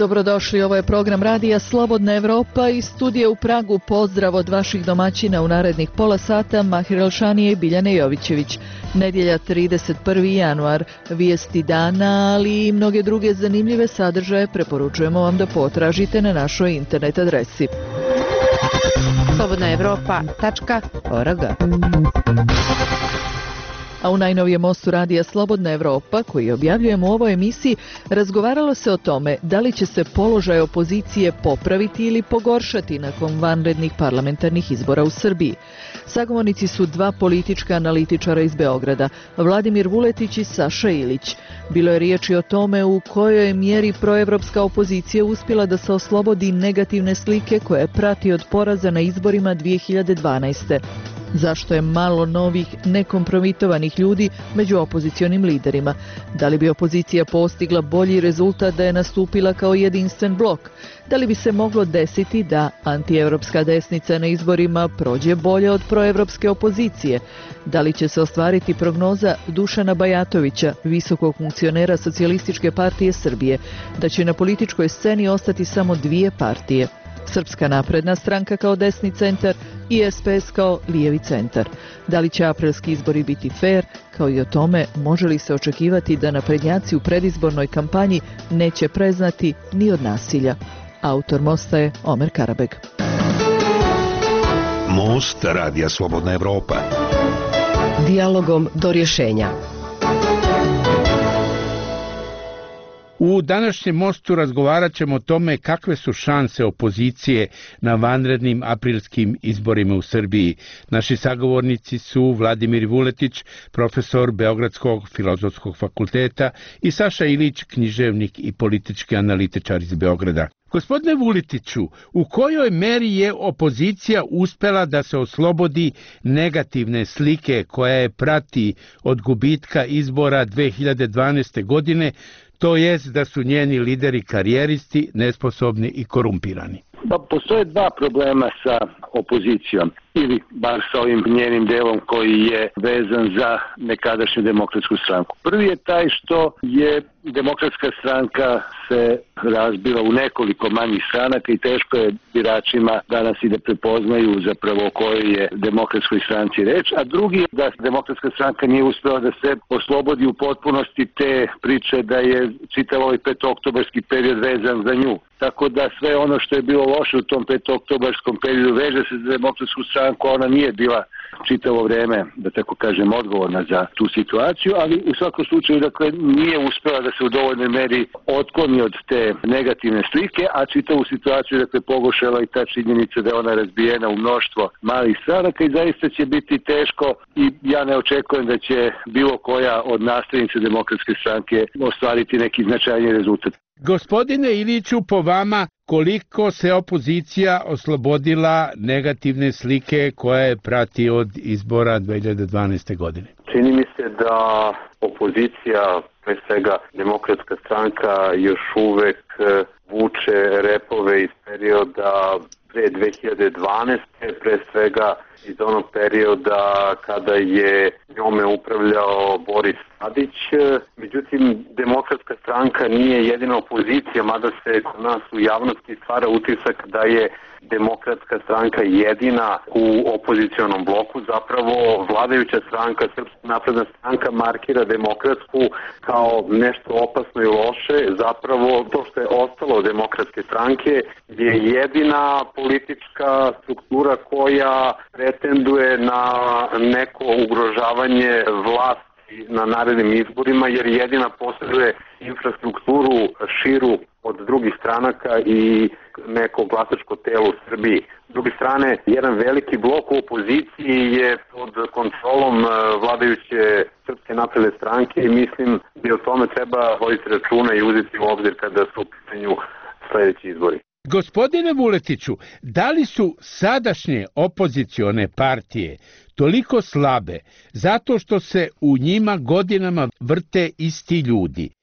Dobrodošli, ovo je program radija Slobodna Evropa iz studija u Pragu. Pozdrav od vaših domaćina u narednih pola sata, Mahir Elšanije i Biljane Jovićević. Nedjelja 31. januar, vijesti dana, ali i mnoge druge zanimljive sadržaje preporučujemo vam da potražite na našoj internet adresi. slobodnaevropa.org. A u najnovijem mostu radija Slobodna Evropa, koji objavljujemo u ovoj emisiji, razgovaralo se o tome da li će se položaj opozicije popraviti ili pogoršati nakon vanrednih parlamentarnih izbora u Srbiji. Sagovornici su dva politička analitičara iz Beograda, Vladimir Vuletić i Saša Ilić. Bilo je riječi o tome u kojoj je mjeri proevropska opozicija uspjela da se oslobodi negativne slike koje prati od poraza na izborima 2012. Zašto je malo novih nekompromitovanih ljudi među opozicionim liderima? Da li bi opozicija postigla bolji rezultat da je nastupila kao jedinstven blok? Da li bi se moglo desiti da antievropska desnica na izborima prođe bolje od proevropske opozicije? Da li će se ostvariti prognoza Dušana Bajatovića, visokog funkcionera Socijalističke partije Srbije, da će na političkoj sceni ostati samo dvije partije? Srpska napredna stranka kao desni centar i SPS kao lijevi centar. Da li će aprilski izbori biti fair, kao i o tome može li se očekivati da naprednjaci u predizbornoj kampanji neće preznati ni od nasilja. Autor mosta je Omer Karabeg. Most radija Slobodna Evropa. Dijalogom do rješenja. U današnjem mostu razgovarat ćemo o tome kakve su šanse opozicije na vanrednim aprilskim izborima u Srbiji. Naši sagovornici su Vladimir Vuletić, profesor Beogradskog filozofskog fakulteta, i Saša Ilić, književnik i politički analitičar iz Beograda. Gospodine Vuletiću, u kojoj meri je opozicija uspjela da se oslobodi negativne slike koja je prati od gubitka izbora 2012. godine, to jest da su njeni lideri karijeristi, nesposobni i korumpirani? Postoje dva problema sa opozicijom, ili bar sa ovim njenim delom koji je vezan za nekadašnju demokratsku stranku. Prvi je taj što je demokratska stranka se razbila u nekoliko manjih stranaka i teško je biračima danas i da prepoznaju zapravo o kojoj je demokratskoj stranci reč, a drugi je da demokratska stranka nije uspela da se oslobodi u potpunosti te priče da je čitav ovaj petooktobarski period vezan za nju. Tako da sve ono što je bilo loše u tom petooktobarskom periodu veže se za demokratsku stranku, ona nije bila čitavo vreme, da tako kažem, odgovorna za tu situaciju, ali u svakom slučaju dakle nije uspela da se u dovoljnoj meri otkloni od te negativne slike, a čitavu situaciju dakle pogoršala i ta činjenica da je ona razbijena u mnoštvo malih stranaka i zaista će biti teško i ja ne očekujem da će bilo koja od nastavnica demokratske stranke ostvariti neki značajni rezultat. Gospodine Iliću, po vama, koliko se opozicija oslobodila negativne slike koja je prati od izbora 2012. godine? Čini mi se da opozicija, pre svega demokratska stranka, još uvek vuče repove iz perioda pre 2012. pre svega iz onog perioda kada je njome upravljao Boris Tadić. Međutim, demokratska stranka nije jedina opozicija, mada se kod nas u javnosti stvara utisak da je demokratska stranka jedina u opozicionom bloku. Zapravo vladajuća stranka, Srpska napredna stranka, markira demokratsku kao nešto opasno i loše. Zapravo to što je ostalo od demokratske stranke je jedina politička struktura koja pretenduje na neko ugrožavanje vlasti na narednim izborima, jer jedina posjeduje infrastrukturu širu od drugih stranaka i neko glasačko telo u Srbiji. S druge strane, jedan veliki blok u opoziciji je pod kontrolom vladajuće Srpske napredne stranke i mislim da o tome treba voditi računa i uzeti u obzir kada su u pitanju sljedeći izbori. Gospodine Vuletiću, da li su sadašnje opozicione partije toliko slabe zato što se u njima godinama vrte isti ljudi?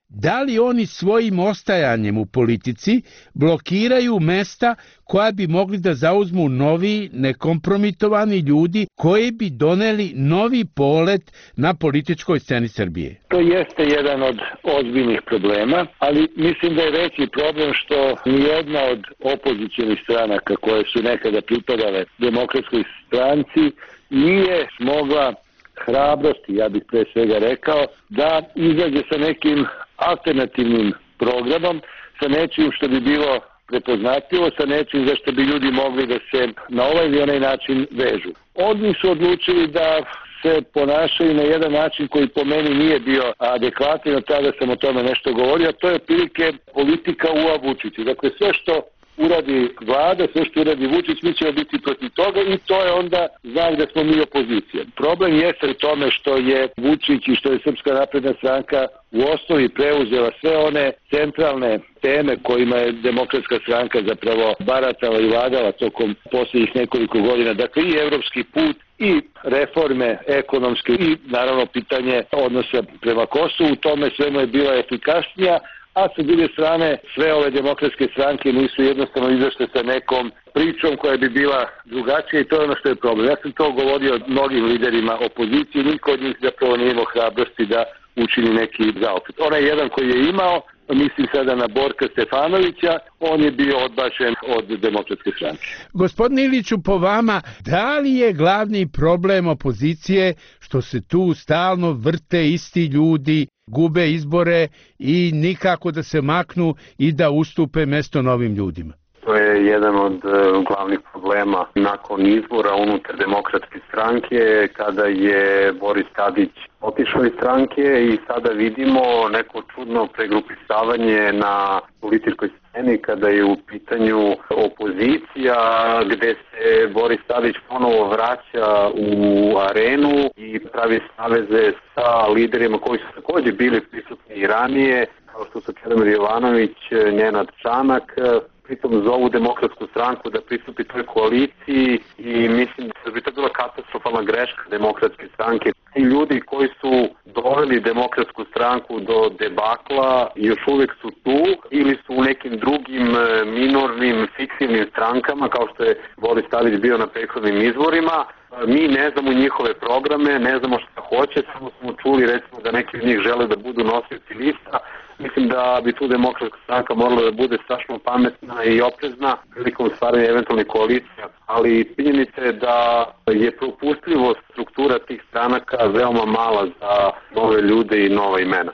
Da li oni svojim ostajanjem u politici blokiraju mesta koja bi mogli da zauzmu novi, nekompromitovani ljudi koji bi doneli novi polet na političkoj sceni Srbije? To jeste jedan od ozbiljnih problema, ali mislim da je veći problem što nijedna od opozicionih stranaka koje su nekada pripadale Demokratskoj stranci nije smogla hrabrosti, ja bih pre svega rekao, da izađe sa nekim alternativnim programom, sa nečim što bi bilo prepoznatljivo, sa nečim za što bi ljudi mogli da se na ovaj ili onaj način vežu. Oni su odlučili da se ponašaju na jedan način koji po meni nije bio adekvatan, a tada sam o tome nešto govorio, a to je otprilike politika u Vučiću. Dakle, sve što uradi vlada, sve što uradi Vučić, mi ćemo biti protiv toga i to je onda znak da smo mi opozicija. Problem jeste u tome što je Vučić i što je Srpska napredna stranka u osnovi preuzela sve one centralne teme kojima je Demokratska stranka zapravo baratala i vladala tokom posljednjih nekoliko godina. Dakle, i evropski put, i reforme ekonomske, i naravno pitanje odnosa prema Kosovu, u tome svemu je bila efikasnija, a sa druge strane sve ove demokratske stranke nisu jednostavno izašle sa nekom pričom koja bi bila drugačija i to je ono što je problem. Ja sam to govorio mnogim liderima opozicije, niko od njih zapravo nije imao hrabrosti da učini neki zaokret. Onaj jedan koji je imao, mislim sada na Borka Stefanovića, on je bio odbačen od Demokratske stranke. Gospodine Iliću, po vama, da li je glavni problem opozicije što se tu stalno vrte isti ljudi, gube izbore i nikako da se maknu i da ustupe mesto novim ljudima? To je jedan od glavnih problema nakon izbora unutar Demokratske stranke, kada je Boris Tadić otišao iz stranke i sada vidimo neko čudno pregrupisavanje na političkoj sceni kada je u pitanju opozicija, gde se Boris Tadić ponovo vraća u arenu i pravi saveze sa liderima koji su također bili prisutni i ranije, kao što su Čedomir Jovanović, Nenad Čanak. Pritom zovu Demokratsku stranku da pristupi toj koaliciji i mislim da bi to bila katastrofalna greška Demokratske stranke. Ti ljudi koji su doveli Demokratsku stranku do debakla još uvijek su tu ili su u nekim drugim minornim, fiktivnim strankama kao što je Boris Tadić bio na prethodnim izborima. Mi ne znamo njihove programe, ne znamo šta hoće, samo smo čuli recimo da neki od njih žele da budu nosioci lista. Mislim da bi tu Demokratska stranka morala da bude strašno pametna i oprezna prilikom stvaranja eventualnih koalicija, ali činjenica je da je propustljivost struktura tih stranaka veoma mala za nove ljude i nova imena.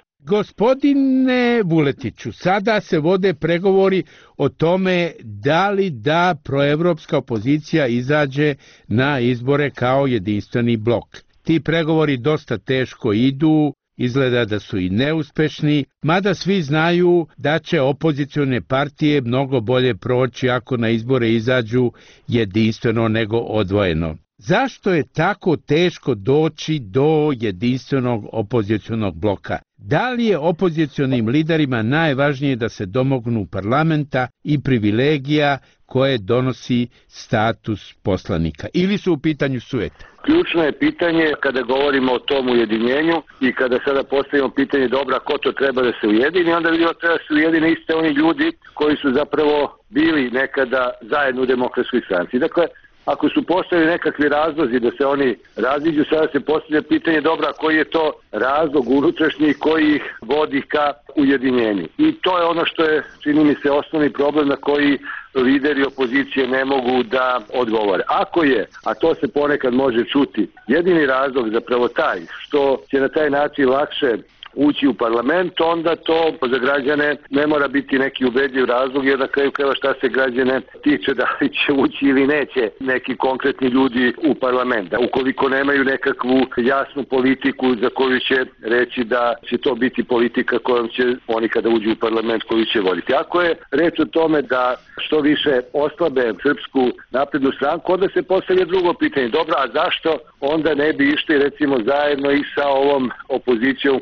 Gospodine Vuletiću, sada se vode pregovori o tome da li da proevropska opozicija izađe na izbore kao jedinstveni blok. Ti pregovori dosta teško idu, izgleda da su i neuspešni, mada svi znaju da će opozicione partije mnogo bolje proći ako na izbore izađu jedinstveno nego odvojeno. Zašto je tako teško doći do jedinstvenog opozicionog bloka? Da li je opozicionim liderima najvažnije da se domognu parlamenta i privilegija koje donosi status poslanika? Ili su u pitanju sujete? Ključno je pitanje kada govorimo o tom ujedinjenju i kada sada postavimo pitanje dobra ko to treba da se ujedini, onda vidimo da treba da se ujedine iste oni ljudi koji su zapravo bili nekada zajedno u Demokratskoj stranci. Dakle, ako su postavili nekakvi razlozi da se oni raziđu, sada se postavlja pitanje dobra koji je to razlog unutrašnji koji ih vodi ka ujedinjenju. I to je ono što je, čini mi se, osnovni problem na koji lideri opozicije ne mogu da odgovore. Ako je, a to se ponekad može čuti, jedini razlog zapravo taj što će na taj način lakše ući u parlament, onda to za građane ne mora biti neki ubedljiv razlog, jer na kraju krajeva šta se građane tiče da li će ući ili neće neki konkretni ljudi u parlament. Ukoliko nemaju nekakvu jasnu politiku za koju će reći da će to biti politika kojom će oni kada uđu u parlament koju će voditi. Ako je reč o tome da što više oslabe Srpsku naprednu stranku, onda se postavlja drugo pitanje. Dobro, a zašto onda ne bi išli recimo zajedno i sa ovom opozicijom koja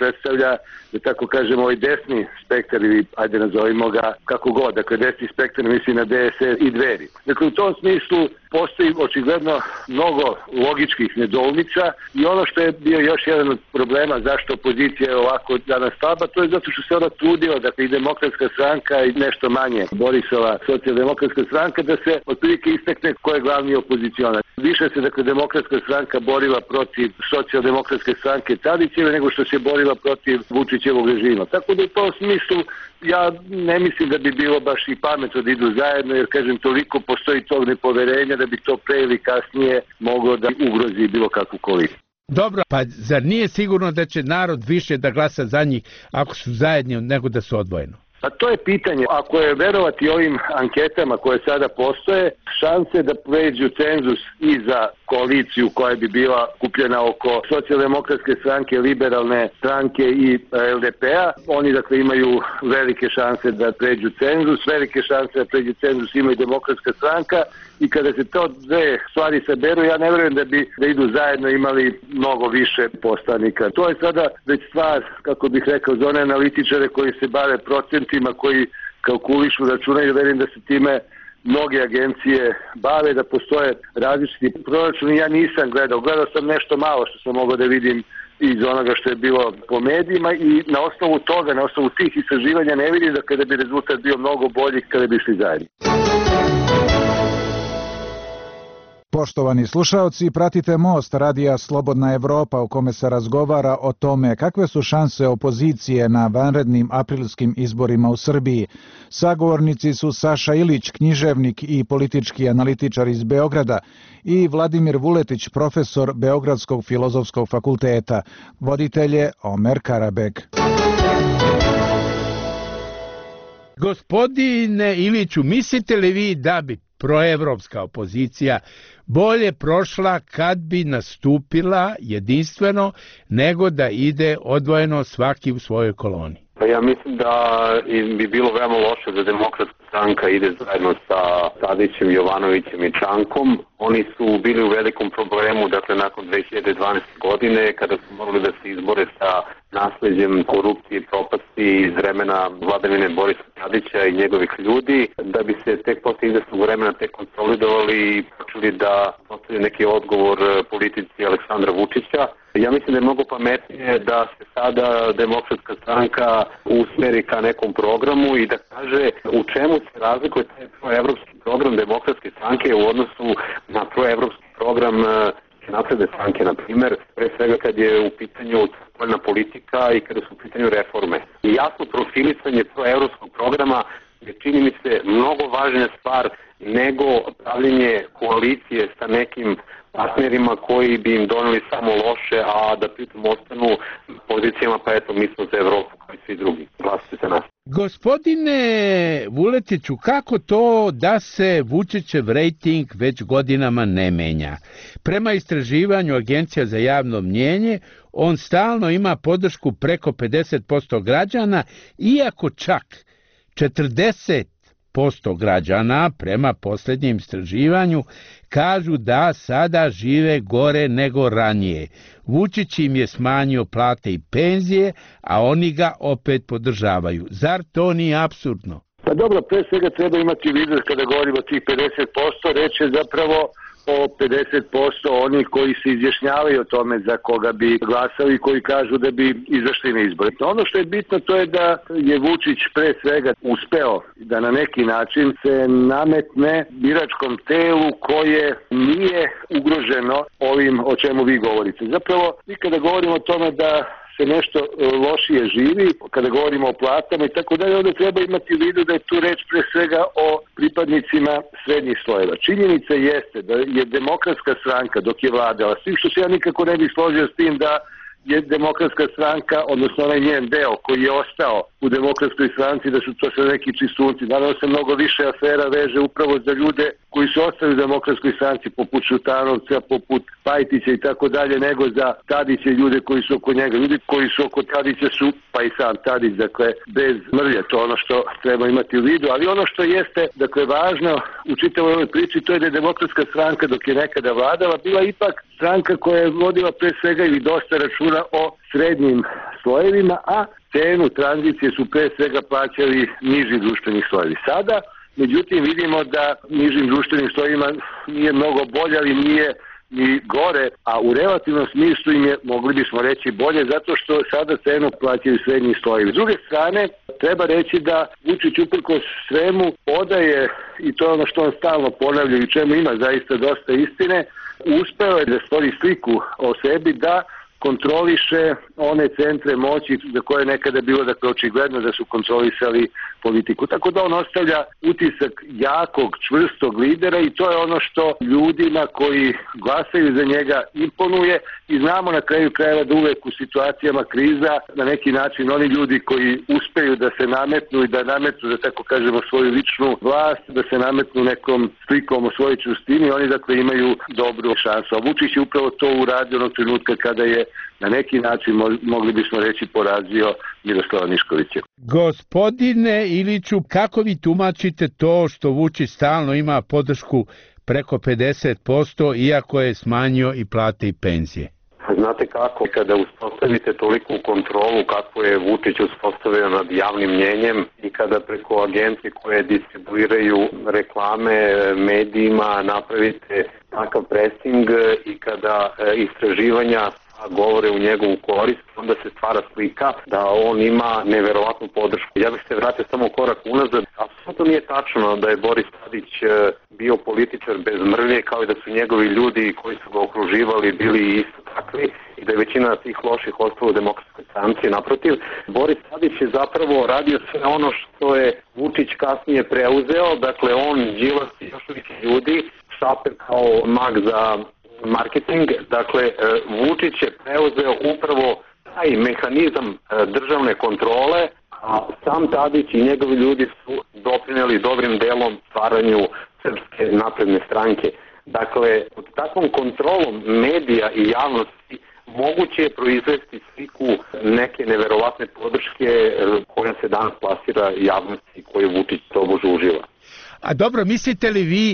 predstavlja, da tako kažemo, ovaj desni spektar ili ajde nazovimo ga kako god, dakle desni spektar misli na DSS i Dveri. Dakle u tom smislu postoji očigledno mnogo logičkih nedoumica i ono što je bio još jedan od problema zašto opozicija je ovako danas slaba, to je zato što se ona trudila, dakle i Demokratska stranka i nešto manje Borisova Socijaldemokratska stranka, da se otprilike istakne ko je glavni opozicionar. Više se dakle Demokratska stranka borila protiv Socijaldemokratske stranke Tadićeve nego što se borila protiv Vučićevog režima. Tako da u tom smislu ja ne mislim da bi bilo baš i pametno da idu zajedno, jer kažem toliko postoji tog nepoverenja da bi to pre ili kasnije moglo da ugrozi bilo kakvu koaliciju. Dobro, pa zar nije sigurno da će narod više da glasa za njih ako su zajedni nego da su odvojeno? Pa to je pitanje. Ako je verovati ovim anketama koje sada postoje, šanse da pređu cenzus i za koaliciju koja bi bila kupljena oko Socijaldemokratske stranke, Liberalne stranke i LDP-a. Oni dakle imaju velike šanse da pređu cenzus, velike šanse da pređu cenzus ima i Demokratska stranka i kada se to dve stvari saberu, ja ne verujem da idu zajedno imali mnogo više poslanika. To je sada već stvar, kako bih rekao, za one analitičare koji se bave procentima, koji kalkulišu, računaju, verujem da se time mnoge agencije bave, da postoje različiti proračuni. Ja nisam gledao sam nešto malo što sam mogao da vidim iz onoga što je bilo po medijima i na osnovu toga, na osnovu tih istraživanja ne vidim da kada bi rezultat bio mnogo bolji kada bi išli zajedno. Poštovani slušaoci, pratite Most radija Slobodna Evropa u kome se razgovara o tome kakve su šanse opozicije na vanrednim aprilskim izborima u Srbiji. Sagovornici su Saša Ilić, književnik i politički analitičar iz Beograda, i Vladimir Vuletić, profesor Beogradskog filozofskog fakulteta. Voditelj je Omer Karabek. Gospodine Iliću, mislite li vi da bi proevropska opozicija bolje prošla kad bi nastupila jedinstveno nego da ide odvojeno svaki u svojoj koloni? Pa ja mislim da bi bilo veoma loše da Demokratska stranka ide zajedno sa Tadićem, Jovanovićem i Čankom. Oni su bili u velikom problemu, dakle nakon 2012. godine, kada su morali da se izbore sa nasleđem korupcije i propasti iz vremena vladavine Borisa Tadića i njegovih ljudi, da bi se tek posle izvesnog vremena konsolidovali i počeli da postavljaju neki odgovor politici Aleksandra Vučića. Ja mislim da je mnogo pametnije da se sada Demokratska stranka usmeri ka nekom programu i da kaže u čemu se razlikuje taj proevropski program Demokratske stranke u odnosu na proevropski program Napredne stranke, na primjer, pre svega kad je u pitanju spoljna politika i kada su u pitanju reforme. I jasno profilisanje proevropskog programa je, čini mi se, mnogo važnija stvar nego pravljenje koalicije sa nekim partnerima koji bi im doneli samo loše, a da pritom ostanu pozicijama, pa eto, mi smo za Evropu kao i svi drugi. Glasite za nas. Gospodine Vuletiću, kako to da se Vučićev rejting već godinama ne menja? Prema istraživanju Agencija za javno mnjenje, on stalno ima podršku preko 50% građana, iako čak 40% građana prema posljednjem istraživanju kažu da sada žive gore nego ranije. Vučić im je smanjio plate i penzije, a oni ga opet podržavaju. Zar to nije apsurdno? Pa dobro, pre svega treba imati u vidu kada govorimo o tih 50%, reč je zapravo o 50% onih koji se izjašnjavaju o tome za koga bi glasali i koji kažu da bi izašli na izbore. Ono što je bitno to je da je Vučić pre svega uspeo da na neki način se nametne biračkom telu koje nije ugroženo ovim o čemu vi govorite. Zapravo, mi kada govorimo o tome da se nešto lošije živi, kada govorimo o platama i tako dalje, onda treba imati u vidu da je tu reč pre svega o pripadnicima srednjih slojeva. Činjenica jeste da je Demokratska stranka dok je vladala, s tim što se ja nikako ne bih složio s tim da je Demokratska stranka, odnosno onaj njen deo koji je ostao u Demokratskoj stranci, da su to sve neki čistunci. Naravno se mnogo više afera veže upravo za ljude koji su ostali u Demokratskoj stranci, poput Šutanovca, poput Pajtića i tako dalje, nego za Tadića i ljude koji su oko njega. Ljudi koji su oko Tadića su, pa i sam Tadić, dakle, bez mrlje, to ono što treba imati u vidu. Ali ono što jeste, dakle, važno u čitavoj ovoj priči, to je da je Demokratska stranka, dok je nekada vladala, bila ipak stranka koja je vodila pre svega ili dosta računa o srednjim slojevima, a cenu tranzicije su pre svega plaćali niži društvenih slojevi. Sada, međutim, vidimo da nižim društvenim slojevima nije mnogo bolje, ali nije ni gore, a u relativnom smislu im je, mogli bismo reći, bolje, zato što sada cenu plaćaju srednji slojevi. S druge strane, treba reći da Vučić uprkos svemu odaje, i to je ono što on stalno ponavlja i čemu ima zaista dosta istine, uspeo je da stvori sliku o sebi da kontroliše one centre moći za koje je nekada bilo očigledno da su kontrolisali politiku. Tako da on ostavlja utisak jakog, čvrstog lidera i to je ono što ljudima koji glasaju za njega imponuje i znamo na kraju krajeva da uvek u situacijama kriza na neki način oni ljudi koji uspeju da se nametnu i da nametnu, da tako kažemo, svoju ličnu vlast, da se nametnu nekom slikom o svojoj čvrstini, oni imaju dobru šansu. A Vučić je upravo to uradio onog trenutka kada je na neki način, mogli bismo reći, porazio Miroslava Niškovića. Gospodine Iliću, kako vi tumačite to što Vučić stalno ima podršku preko 50%, iako je smanjio i plate i penzije? Znate kako, kada uspostavite toliku kontrolu kako je Vučić uspostavio nad javnim mnjenjem i kada preko agencije koje distribuiraju reklame medijima napravite takav pressing i kada istraživanja govore u njegovu korist, onda se stvara slika da on ima neverovatnu podršku. Ja bih se vratio samo korak unazad. Apsolutno nije tačno da je Boris Tadić bio političar bez mrlje, kao i da su njegovi ljudi koji su ga okruživali bili isto takvi i da je većina tih loših ostalo u Demokratskoj stranci. Naprotiv, Boris Tadić je zapravo radio sve ono što je Vučić kasnije preuzeo, dakle on, Đilas i još uvijek ljudi, Šaper kao mag za marketing, dakle Vučić je preuzeo upravo taj mehanizam državne kontrole, a sam Tadić i njegovi ljudi su doprineli dobrim delom stvaranju Srpske napredne stranke. Dakle, pod takvom kontrolom medija i javnosti moguće je proizvesti sliku neke neverovatne podrške koja se danas plasira javnosti koju Vučić tobože uživa. A dobro, mislite li vi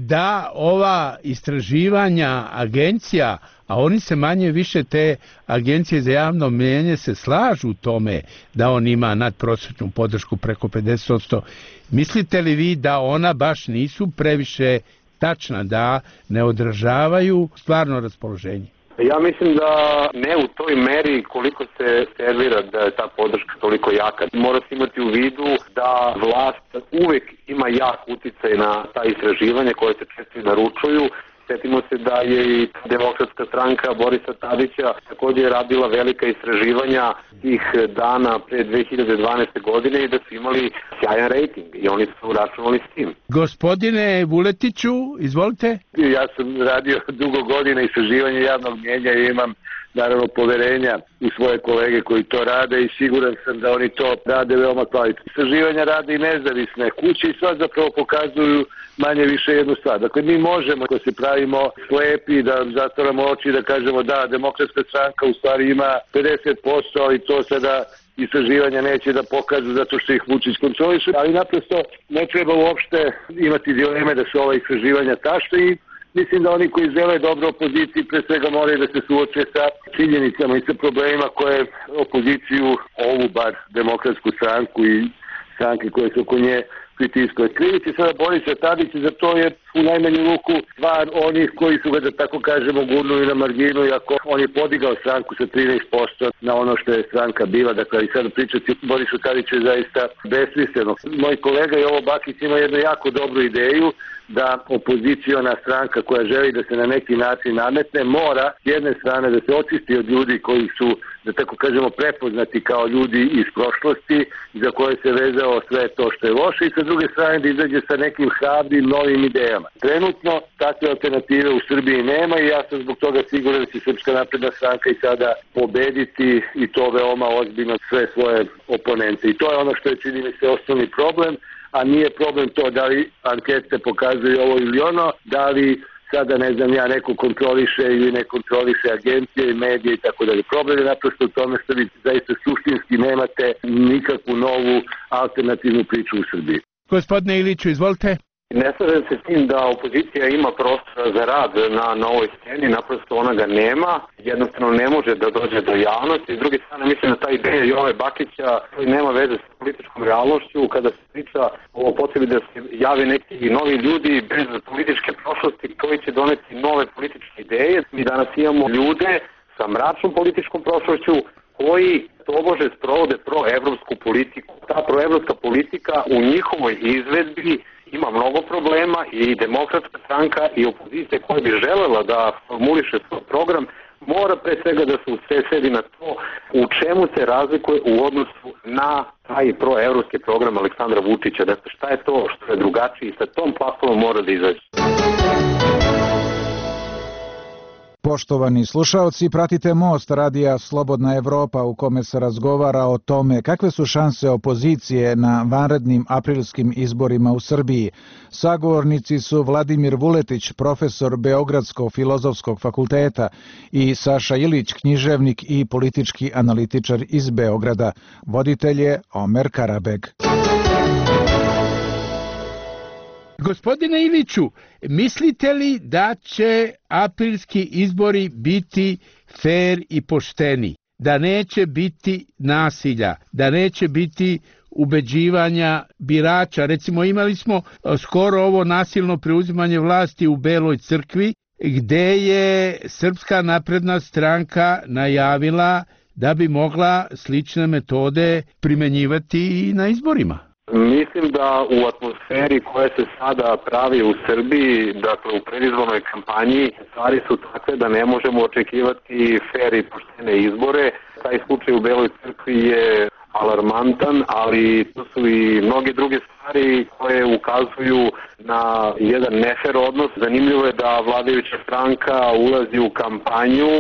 da ova istraživanja agencija, a oni se manje više te agencije za javno mnijenje se slažu u tome da on ima nadprosječnu podršku preko 50%, mislite li vi da ona baš nisu previše tačna, da ne odražavaju stvarno raspoloženje? Ja mislim da ne u toj meri koliko se servira da je ta podrška toliko jaka. Mora se imati u vidu da vlast uvek ima jak uticaj na ta istraživanja koje se često naručuju. Sjetimo se da je i Demokratska stranka Borisa Tadića također radila velika istraživanja tih dana pre 2012. godine i da su imali sjajan rejting i oni su računali s tim. Gospodine Vuletiću, izvolite. Ja sam radio dugo godina istraživanje javnog mnjenja i imam naravno poverenja u svoje kolege koji to rade i siguran sam da oni to rade veoma kvalitetno. Istraživanja rade i nezavisne kuće i sad zapravo pokazuju manje više jednu stvar. Dakle, mi možemo, ako se pravimo slepi, da zatvoramo oči i da kažemo da Demokratska stranka u stvari ima 50%, ali to sada istraživanja neće da pokažu zato što ih Vučić kontroliše, ali naprosto ne treba uopšte imati dileme da su ova istraživanja tašna i mislim da oni koji žele dobro opoziciji pre svega moraju da se suoče sa činjenicama i sa problemima koje opoziciju, ovu bar Demokratsku stranku i stranke koje su oko nje pritiskaju. Krivici sada Borisa Tadića za to je u najmanju ruku stvar onih koji su ga, da tako kažemo, gurnuli na marginu, iako on je podigao stranku sa 13% na ono što je stranka bila. Dakle, i sada pričati Borisu Tadiću je zaista besmisleno. Moj kolega Jovo Bakić ima jednu jako dobru ideju da opoziciona stranka koja želi da se na neki način nametne mora s jedne strane da se očisti od ljudi koji su, da tako kažemo, prepoznati kao ljudi iz prošlosti za koje se vezao sve to što je loše i sa druge strane da izađe sa nekim hrabrim novim idejama. Trenutno takve alternative u Srbiji nema i ja sam zbog toga siguran da će Srpska napredna stranka i sada pobediti i to veoma ozbiljno sve svoje oponente. I to je ono što je, čini mi se, osnovni problem, a nije problem to da li ankete pokazuju ovo ili ono, da li sada, ne znam ja, neko kontroliše ili ne kontroliše agencije i medije i tako dalje. Problem je naprosto u tome što vi zaista suštinski nemate nikakvu novu alternativnu priču u Srbiji. Gospodine Iliću, izvolite. Ne slažem se s tim da opozicija ima prostora za rad na ovoj sceni, naprosto ona ga nema, jednostavno ne može da dođe do javnosti. S druge strane, mislim da ta ideja Jove Bakića koji nema veze sa političkom realnošću, kada se priča o potrebi da se jave neki novi ljudi bez političke prošlosti koji će doneti nove političke ideje. Mi danas imamo ljude sa mračnom političkom prošlošću koji tobože sprovode proevropsku politiku. Ta proevropska politika u njihovoj izvedbi ima mnogo problema i Demokratska stranka i opozicija koja bi želela da formuliše svoj program mora pre svega da se usredsredi na to u čemu se razlikuje u odnosu na taj proevropski program Aleksandra Vučića. Dakle, šta je to što je drugačije i sa tom platformom mora da izađe. Poštovani slušaoci, pratite Most radija Slobodna Evropa u kome se razgovara o tome kakve su šanse opozicije na vanrednim aprilskim izborima u Srbiji. Sagovornici su Vladimir Vuletić, profesor Beogradskog filozofskog fakulteta, i Saša Ilić, književnik i politički analitičar iz Beograda. Voditelj je Omer Karabeg. Gospodine Iliću, mislite li da će aprilski izbori biti fer i pošteni? Da neće biti nasilja, da neće biti ubeđivanja birača? Recimo, imali smo skoro ovo nasilno preuzimanje vlasti u Beloj crkvi, gde je Srpska napredna stranka najavila da bi mogla slične metode primenjivati i na izborima. Mislim da u atmosferi koja se sada pravi u Srbiji, dakle u predizbornoj kampanji, stvari su takve da ne možemo očekivati fer i poštene izbore. Taj slučaj u Beloj crkvi je alarmantan, ali to su i mnoge druge stvari koje ukazuju na jedan nefer odnos. Zanimljivo je da vladajuća stranka ulazi u kampanju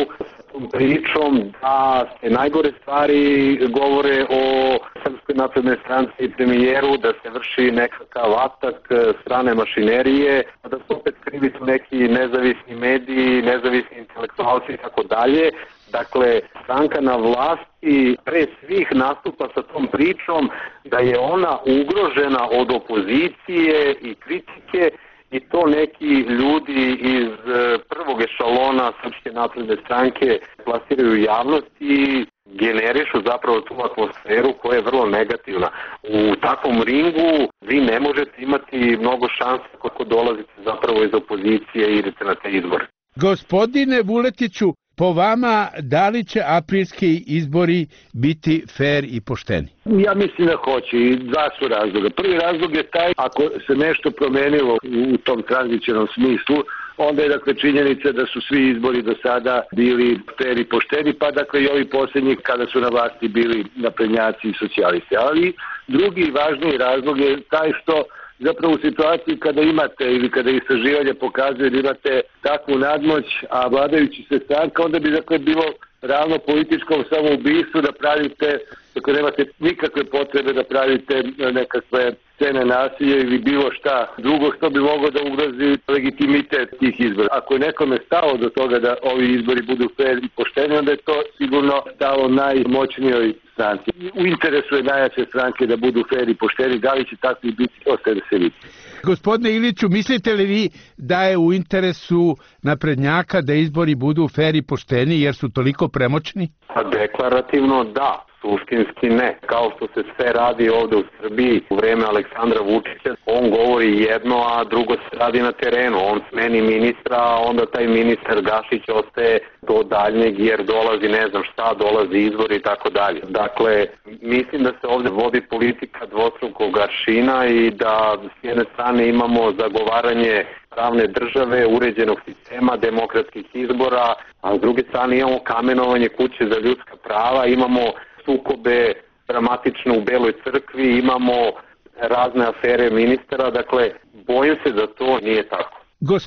pričom da se najgore stvari govore o Srpskoj naprednoj stranci i premijeru, da se vrši nekakav atak strane mašinerije, da se opet krivi tu neki nezavisni mediji, nezavisni intelektualci i tako dalje. Dakle, stranka na vlasti pre svih nastupa sa tom pričom da je ona ugrožena od opozicije i kritike, i to neki ljudi iz prvog ešalona Srpske napredne stranke plasiraju javnost i generišu zapravo tu atmosferu koja je vrlo negativna. U takvom ringu vi ne možete imati mnogo šanse kako dolazite zapravo iz opozicije i idete na te izbore. Gospodine Vuletiću, po vama, da li će aprilski izbori biti fer i pošteni? Ja mislim da hoće i dva su razloga. Prvi razlog je taj, ako se nešto promenilo u tom tranzicionom smislu, onda je dakle činjenica da su svi izbori do sada bili fer i pošteni, pa dakle i ovi posljednji kada su na vlasti bili naprednjaci i socijalisti. Ali drugi i važniji razlog je taj što zapravo u situaciji kada imate ili kada istraživanje pokazuje da imate takvu nadmoć, a vladajući se stranka, onda bi dakle bilo ravno političkom samoubistvu da pravite, dakle nemate nikakve potrebe da pravite nekakve scene nasilja ili bilo šta drugo što bi moglo da ugrozi legitimitet tih izbora. Ako je nekome stalo do toga da ovi izbori budu fer i pošteni, onda je to sigurno stalo najmoćnijoj stranci. U interesu je najjače stranke da budu fer i pošteni, da li će takvi biti, ostaje da se vidi. Gospodine Iliću, mislite li vi da je u interesu naprednjaka da izbori budu fer i pošteni jer su toliko premoćni? Deklarativno da. Suštinski ne. Kao što se sve radi ovde u Srbiji u vreme Aleksandra Vučića, on govori jedno, a drugo se radi na terenu. On smeni ministra, a onda taj ministar Gašić ostaje do daljnjeg jer dolazi ne znam šta, dolazi izbori i tako dalje. Dakle, mislim da se ovde vodi politika dvostrukog aršina i da s jedne strane imamo zagovaranje pravne države, uređenog sistema, demokratskih izbora, a s druge strane imamo kamenovanje kuće za ljudska prava, imamo sukobe dramatično u Beloj crkvi, imamo razne afere ministara, dakle, bojim se da to nije tako.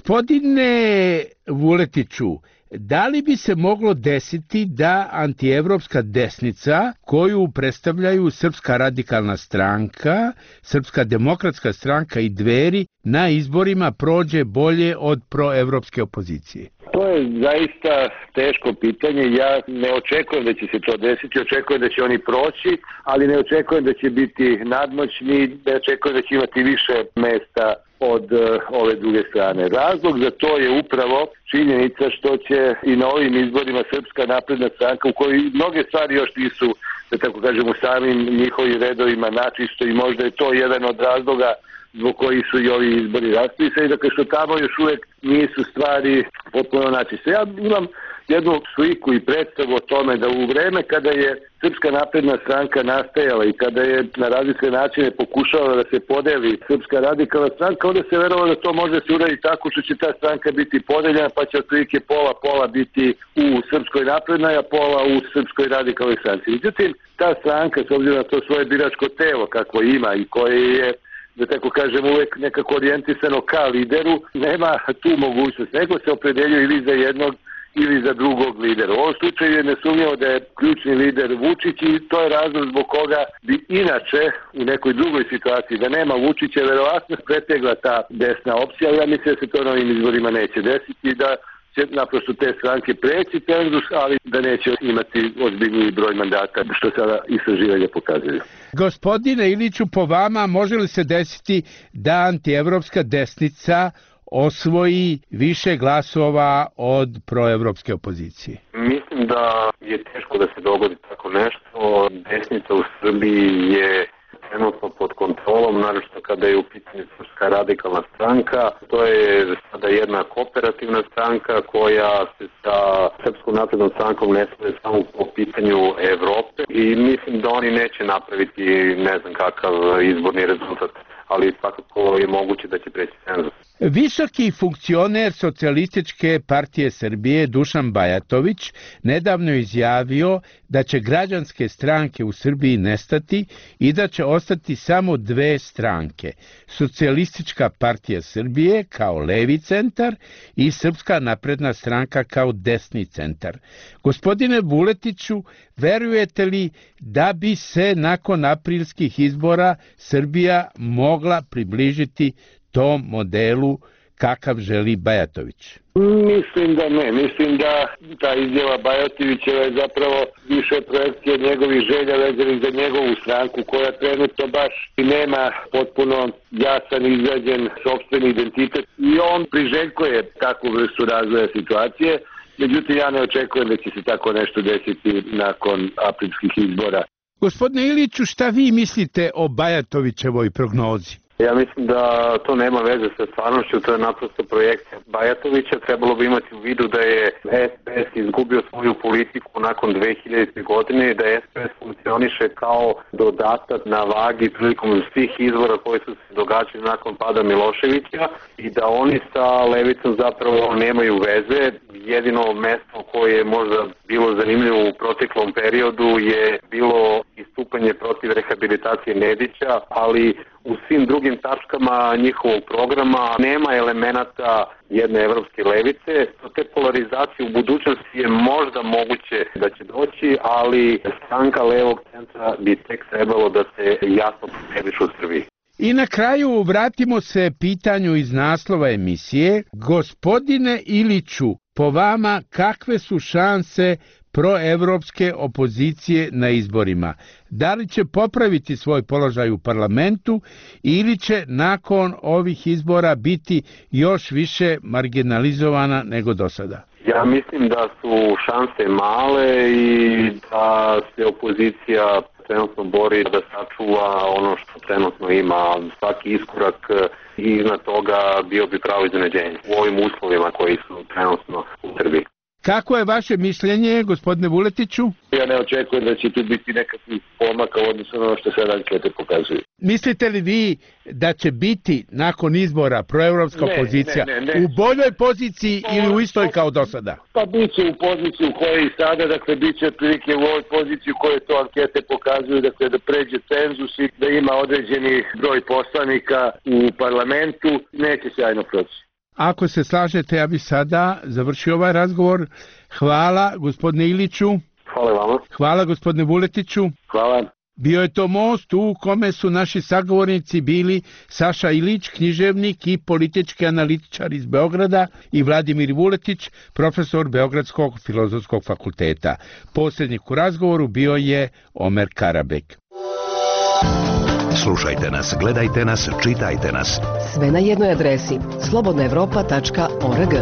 Gospodine Vuletiću, da li bi se moglo desiti da antievropska desnica, koju predstavljaju Srpska radikalna stranka, Srpska demokratska stranka i Dveri, na izborima prođe bolje od proevropske opozicije? To je zaista teško pitanje. Ja ne očekujem da će se to desiti, očekujem da će oni proći, ali ne očekujem da će biti nadmoćni, ne očekujem da će imati više mesta od ove druge strane. Razlog za to je upravo činjenica što će i na ovim izborima Srpska napredna stranka, u kojoj mnoge stvari još nisu, da tako kažem, u samim njihovim redovima načisto, i možda je to jedan od razloga zbog koji su i ovi izbori raspisani, dakle što tamo još uvijek nisu stvari potpuno načiste. Ja imam jednu sliku i predstavu o tome da u vreme kada je Srpska napredna stranka nastajala i kada je na različite načine pokušala da se podeli Srpska radikalna stranka, onda se verovalo da to može se uraditi tako što će ta stranka biti podeljena, pa će otprilike pola biti u Srpskoj naprednoj, a pola u Srpskoj radikalnoj stranci. Međutim, ta stranka, s obzirom na to svoje biračko telo kakvo ima i koje je, da tako kažem, uvek nekako orijentisano ka lideru, nema tu mogućnost. Nego se opredeljuje ili za jednog ili za drugog lidera. U ovom slučaju je nesumnjivo da je ključni lider Vučić i to je razlog zbog koga bi inače u nekoj drugoj situaciji da nema Vučića verovatno pretegla ta desna opcija, ali ja mislim da se to na ovim izborima neće desiti, da će naprosto te stranke preći cenzus, ali da neće imati ozbiljniji broj mandata, što sada istraživanja pokazuju. Gospodine Iliću, po vama može li se desiti da antievropska desnica osvoji više glasova od proevropske opozicije? Mislim da je teško da se dogodi tako nešto. Desnica u Srbiji je trenutno pod kontrolom, naročito kada je u pitanju Srpska radikalna stranka. To je sada jedna kooperativna stranka koja se sa Srpskom naprednom strankom ne slaže samo po pitanju Evrope i mislim da oni neće napraviti ne znam kakav izborni rezultat, ali svakako je moguće da će preći cenzus. Visoki funkcioner Socijalističke partije Srbije Dušan Bajatović nedavno je izjavio da će građanske stranke u Srbiji nestati i da će ostati samo dve stranke. Socijalistička partija Srbije kao levi centar i Srpska napredna stranka kao desni centar. Gospodine Vuletiću, verujete li da bi se nakon aprilskih izbora Srbija mogla približiti tom modelu kakav želi Bajatović? Mislim da ne. Mislim da ta izjava Bajatovićeva je zapravo više projekcija njegovih želja vezanih za njegovu stranku, koja trenutno baš nema potpuno jasan izgrađen sopstveni identitet i on priželjkuje takvu vrstu razvoja situacije. Međutim, ja ne očekujem da će se tako nešto desiti nakon aprilskih izbora. Gospodine Iliću, šta vi mislite o Bajatovićevoj prognozi? Ja mislim da to nema veze sa stvarnošću, to je naprosto projekcija Bajatovića. Trebalo bi imati u vidu da je SPS izgubio svoju politiku nakon 2000. godine i da SPS funkcioniše kao dodatak na vagi prilikom svih izbora koji su se događali nakon pada Miloševića i da oni sa levicom zapravo nemaju veze. Jedino mesto koje je možda bilo zanimljivo u proteklom periodu je bilo istupanje protiv rehabilitacije Nedića, ali u svim drugim tačkama njihovog programa nema elemenata jedne evropske levice. Te polarizacije u budućnosti je možda moguće da će doći, ali stranka levog centra bi tek trebalo da se jasno postaviš u Srbiji. I na kraju vratimo se pitanju iz naslova emisije. Gospodine Iliću, po vama kakve su šanse proevropske opozicije na izborima? Da li će popraviti svoj položaj u parlamentu ili će nakon ovih izbora biti još više marginalizovana nego do sada? Ja mislim da su šanse male i da se opozicija trenutno bori da sačuva ono što trenutno ima. Svaki iskorak iznad toga bio bi pravo iznenađenje u ovim uslovima koji su trenutno u Srbiji. Kako je vaše mišljenje, gospodine Vuletiću? Ja ne očekujem da će tu biti nekakvih pomaka u odnosu na ono što sad ankete pokazuju. Mislite li vi da će biti nakon izbora proevropska opozicija u boljoj poziciji ili u istoj kao do sada? Pa bit će u poziciji u kojoj i sada, dakle bit će prilike u ovoj poziciji u kojoj to ankete pokazuju, dakle da pređe cenzus i da ima određeni broj poslanika u parlamentu, neće sjajno proći. Ako se slažete, ja bih sada završio ovaj razgovor. Hvala gospodine Iliću. Hvala vama. Hvala gospodine Vuletiću. Hvala. Bio je to most u kome su naši sagovornici bili Saša Ilić, književnik i politički analitičar iz Beograda, i Vladimir Vuletić, profesor Beogradskog filozofskog fakulteta. Posrednik u razgovoru bio je Omer Karabek. Slušajte nas, gledajte nas, čitajte nas. Sve na jednoj adresi slobodnaevropa.org.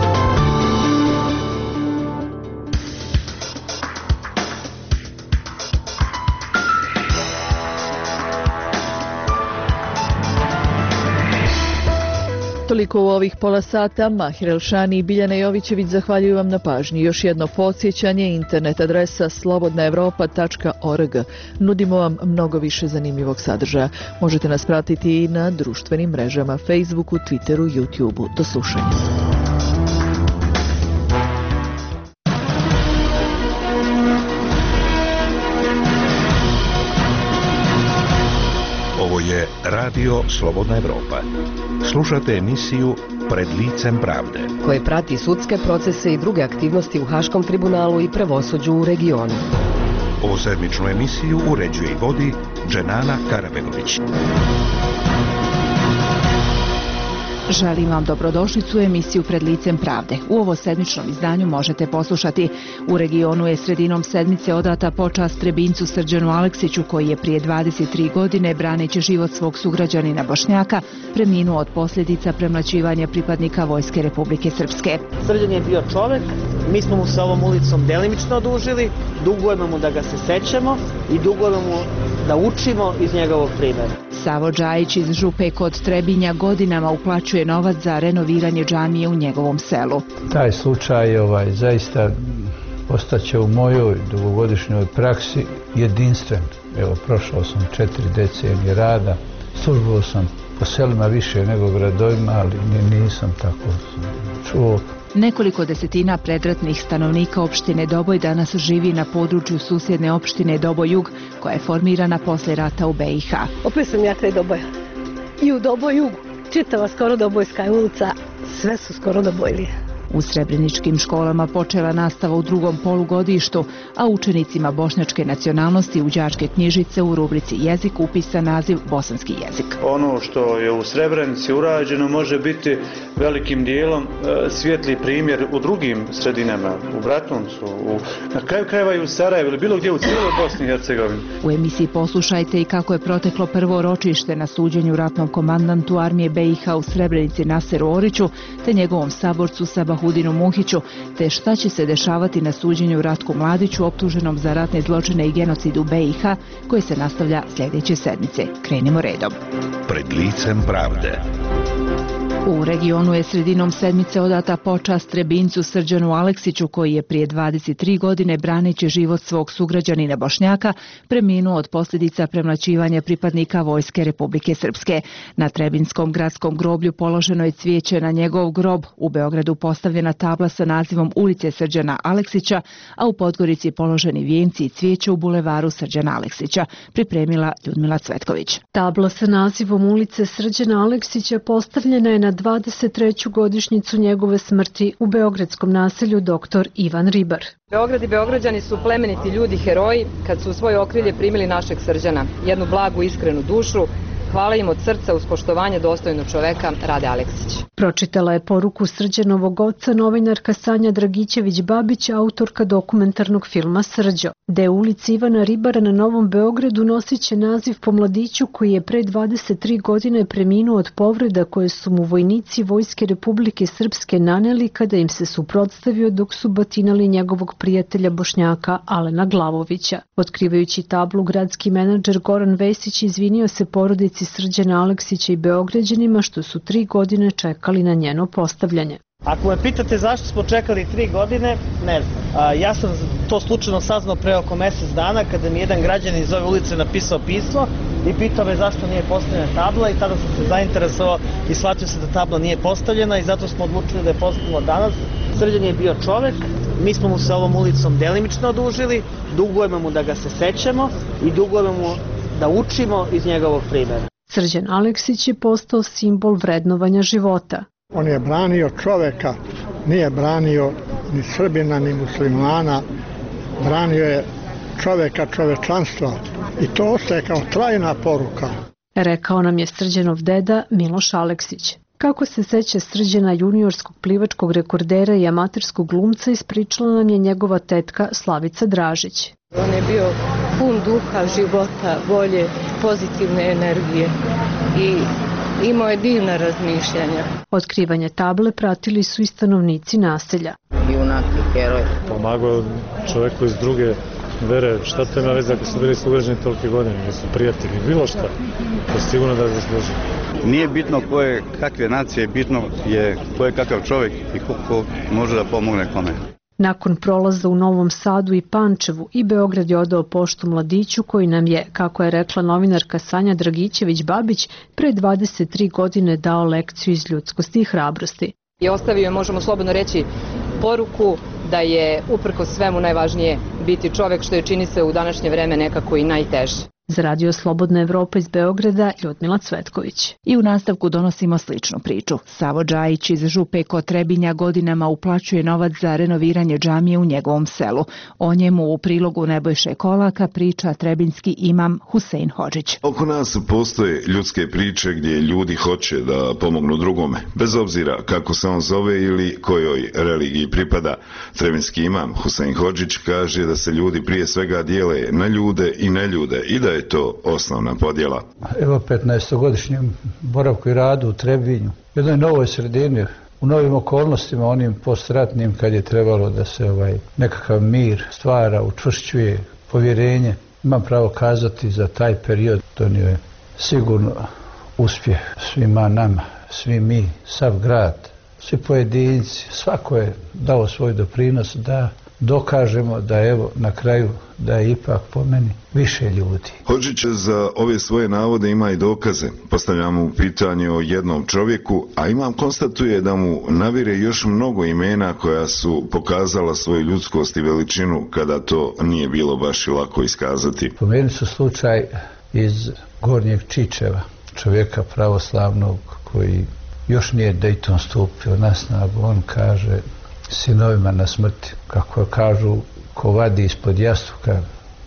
Toliko u ovih pola sata. Mahir Elšani i Biljana Jovićević zahvaljuju vam na pažnji. Još jedno podsjećanje, internet adresa slobodnaevropa.org. Nudimo vam mnogo više zanimljivog sadržaja. Možete nas pratiti i na društvenim mrežama Facebooku, Twitteru, YouTubeu. Do slušanja. Ovo je Radio Slobodna Evropa. Slušate emisiju Pred licem pravde, koje prati sudske procese i druge aktivnosti u Haškom tribunalu i pravosuđu u regionu. Ovu sedmičnu emisiju uređuje i vodi Dženana Karabegović. Želim vam dobrodošlicu u emisiju Pred licem pravde. U ovo sedmičnom izdanju možete poslušati: u regionu je sredinom sedmice odata počast Trebincu Srđanu Aleksiću, koji je prije 23 godine, braneći život svog sugrađanina Bošnjaka, preminuo od posljedica premlaćivanja pripadnika Vojske Republike Srpske. Srđan je bio čovek, mi smo mu se ovom ulicom delimično odužili, dugujemo mu da ga se sećamo i dugujemo mu da učimo iz njegovog primjera. Savo Džajić iz Župe kod Trebinja godinama uplaćuje novac za renoviranje džamije u njegovom selu. Taj slučaj zaista ostaće u mojoj dugogodišnjoj praksi jedinstven. Evo, prošao sam 4 decenije rada, službovao sam po selima više nego gradovima, ali nisam tako čuo. Nekoliko desetina predratnih stanovnika opštine Doboj danas živi na području susjedne opštine Doboj Jug, koja je formirana posle rata u BiH. Opet sam ja kraj Doboja. I u Doboj Jugu. Čitava skoro Dobojska ulica, sve su skoro Dobojlije. U srebreničkim školama počela nastava u drugom polugodištu, a učenicima bošnjačke nacionalnosti u đačke knjižice u rubrici jezik upisan naziv bosanski jezik. Ono što je u Srebrenici urađeno može biti velikim dijelom svijetli primjer u drugim sredinama, u Bratuncu, na kraju krajeva i u Sarajevu ili bilo gdje u cijeloj Bosni i Hercegovini. U emisiji poslušajte i kako je proteklo prvo ročište na suđenju ratnom komandantu armije BiH u Srebrenici Naseru Oriću te njegovom saborcu Sabahudinu Muhiću, te šta će se dešavati na suđenju Ratku Mladiću optuženom za ratne zločine i genocid u BiH, koji se nastavlja sljedeće sedmice. Krenimo redom. Pred licem pravde. U regionu je sredinom sedmice odata počast Trebincu Srđanu Aleksiću, koji je prije 23 godine, braneći život svog sugrađanina Bošnjaka, preminuo od posljedica premlaćivanja pripadnika Vojske Republike Srpske. Na Trebinskom gradskom groblju položeno je cvijeće na njegov grob, u Beogradu postavljena tabla sa nazivom ulice Srđana Aleksića, a u Podgorici položeni vijenci i cvijeće u bulevaru Srđana Aleksića, pripremila Ljudmila Cvetković. Tabla sa nazivom ulice Srđana Aleksića postavljena je na 23. godišnjicu njegove smrti u beogradskom naselju Dr. Ivan Ribar. Beograd i Beograđani su plemeniti ljudi, heroji, kad su u svoje okrilje primili našeg Srđana, jednu blagu, iskrenu dušu. Hvala im od srca uz poštovanje dostojnog čoveka, Rade Aleksić. Pročitala je poruku Srđanovog oca novinarka Sanja Dragićević-Babić, autorka dokumentarnog filma Srđo. De ulici Ivana Ribara na Novom Beogradu nosit će naziv po mladiću koji je pre 23 godine preminuo od povreda koje su mu vojnici Vojske Republike Srpske naneli kada im se suprotstavio dok su batinali njegovog prijatelja Bošnjaka Alena Glavovića. Otkrivajući tablu, gradski menadžer Goran Vesić izvinio se porodici Srđana Aleksića i Beograđanima što su 3 godine čekali na njeno postavljanje. Ako me pitate zašto smo čekali 3 godine, ne znam. Ja sam to slučajno saznao pre oko mjesec dana kada mi jedan građanin iz ove ulice napisao pismo i pitao me zašto nije postavljena tabla, i tada sam se zainteresovao i shvatio se da tabla nije postavljena i zato smo odlučili da je postavimo danas. Srđan je bio čovek, mi smo mu se ovom ulicom delimično odužili, dugujemo mu da ga se sećamo i dugujemo mu da učimo iz njegovog primjera. Srđan Aleksić je postao simbol vrednovanja života. On je branio čoveka, nije branio ni Srbina ni muslimana, branio je čoveka, čovečanstva, i to ostaje kao trajna poruka. Rekao nam je Srđanov deda Miloš Aleksić. Kako se seća Srđana, juniorskog plivačkog rekordera i amaterskog glumca, ispričala nam je njegova tetka Slavica Dražić. On je bio pun duha, života, volje, pozitivne energije i imao je divna razmišljanja. Otkrivanje table pratili su i stanovnici naselja. Junak i heroj. Pomagao čoveku iz druge vere, šta to ima veze ako su bili sugrađani tolike godine, nisu prijatelji, bilo šta, to sigurno da zasluži. Nije bitno ko je kakve nacije, bitno je ko je kakav čovjek i ko može da pomogne kome. Nakon prolaza u Novom Sadu i Pančevu i Beograd je odao poštu mladiću koji nam je, kako je rekla novinarka Sanja Dragićević-Babić, pre 23 godine dao lekciju iz ljudskosti i hrabrosti. I ostavio je, možemo slobodno reći, poruku da je uprkos svemu najvažnije biti čovek, što je čini se u današnje vreme nekako i najteže. Za Radio Slobodna Evropa iz Beograda, Ljudmila Cvetković. I u nastavku donosimo sličnu priču. Savo Džajić iz Župe kod Trebinja godinama uplaćuje novac za renoviranje džamije u njegovom selu. O njemu u prilogu Nebojše Kolaka priča trebinski imam Husein Hodžić. Oko nas postoje ljudske priče gdje ljudi hoće da pomognu drugome, bez obzira kako se on zove ili kojoj religiji pripada. Trebinski imam Husein Hodžić kaže da se ljudi prije svega dijele na ljude i neljude i da je to osnovna podjela. Evo 15-godišnjem boravku i radu u Trebinju, jednoj novoj sredini, u novim okolnostima, onim postratnim kad je trebalo da se nekakav mir stvara, učvršćuje povjerenje. Imam pravo kazati za taj period donio je sigurno uspjeh svima nama, svi mi, sav grad, svi pojedinci, svako je dao svoj doprinos da dokažemo da evo na kraju da je ipak po meni više ljudi. Hodžić za ove svoje navode ima i dokaze. Postavljamo mu pitanje o jednom čovjeku, a imam konstatuje da mu navire još mnogo imena koja su pokazala svoju ljudskost i veličinu kada to nije bilo baš i lako iskazati. Po meni su slučaj iz Gornjeg Čičeva, čovjeka pravoslavnog koji još nije Dejton stupio na snagu. On kaže sinovima na smrti, kako kažu, ko vadi ispod jastuka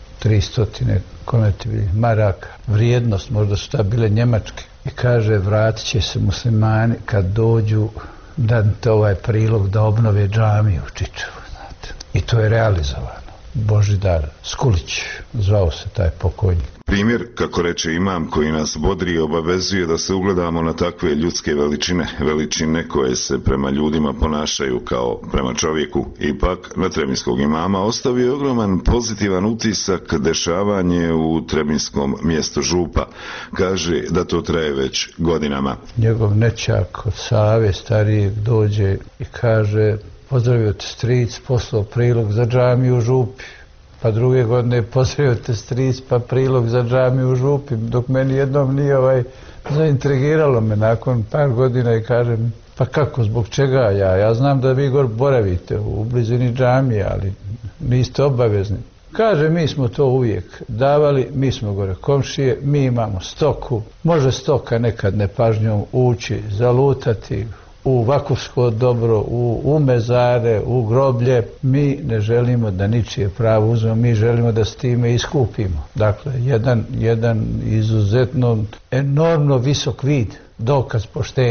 300 konvertibilnih maraka, vrijednost, možda su ta bile njemačke, i kaže vratit će se muslimani kad dođu dante ovaj prilog da obnove džamiju u Čičevu, znate. I to je realizovano. Božidar Skulić, zvao se taj pokojnik. Primjer, kako reče imam, koji nas bodri i obavezuje da se ugledamo na takve ljudske veličine koje se prema ljudima ponašaju kao prema čovjeku. Ipak, na trebinskog imama ostavio je ogroman pozitivan utisak dešavanje u trebinskom mjestu Župa. Kaže da to traje već godinama. Njegov nećak od Save starijeg dođe i kaže: pozdravio te stric, poslao prilog za džamiju u Župi. Pa druge godine pozdravio te stric, pa prilog za džamiju u Župi. Dok meni jednom nije zaintrigiralo me nakon par godina i kažem: pa kako, zbog čega ja znam da vi gore boravite u blizini džamije, ali niste obavezni. Kaže: mi smo to uvijek davali, mi smo gore komšije, mi imamo stoku, može stoka nekad nepažnjom ući, zalutati u vakufsko dobro, u mezare, u groblje. Mi ne želimo da ničije pravo uzmemo, mi želimo da s time iskupimo. Dakle, jedan izuzetno enormno visok vid, dokaz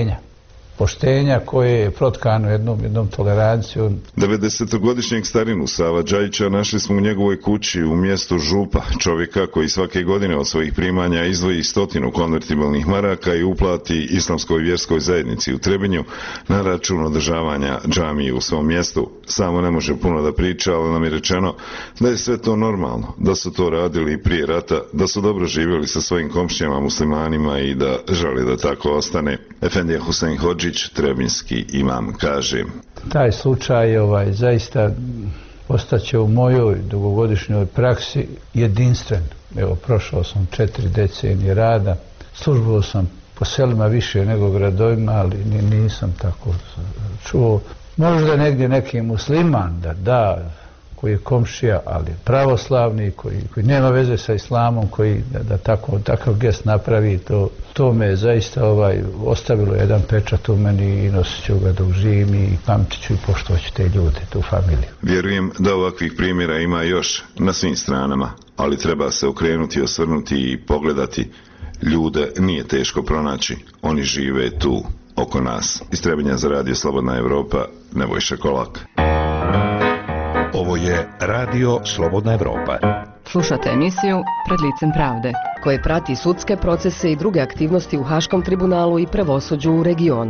poštenja koje je protkano jednom tolerancijom. 90-godišnjeg starinu Sava Džajića našli smo u njegovoj kući u mjestu Župa, čovjeka koji svake godine od svojih primanja izdvoji 100 konvertibilnih maraka i uplati islamskoj vjerskoj zajednici u Trebinju na račun održavanja džamije u svom mjestu. Samo ne može puno da priča, ali nam je rečeno da je sve to normalno, da su to radili i prije rata, da su dobro živjeli sa svojim komšijama muslimanima i da žele da tako ostane. Efendija Husein Hodžić, trebinski imam, kaže: taj slučaj zaista ostaće u mojoj dugogodišnjoj praksi jedinstven. Evo, prošao sam 4 decenije rada, službovao sam po selima više nego gradovima, ali nisam tako čuo. Možda negdje neki musliman da koji je komšija, ali pravoslavni, koji nema veze sa islamom, koji da takav gest napravi, to me zaista ostavilo jedan pečat u meni i nosit ću ga dok živim i pamtit ću i poštovat ću te ljude, tu familiju. Vjerujem da ovakvih primjera ima još na svim stranama, ali treba se okrenuti, osvrnuti i pogledati. Ljude nije teško pronaći, oni žive tu oko nas. Iz Trebinja za Radio Slobodna Evropa, Nebojša Kolak. Ovo je Radio Slobodna Evropa. Slušate emisiju Pred licem pravde, koje prati sudske procese i druge aktivnosti u Haškom tribunalu i pravosuđu u regionu.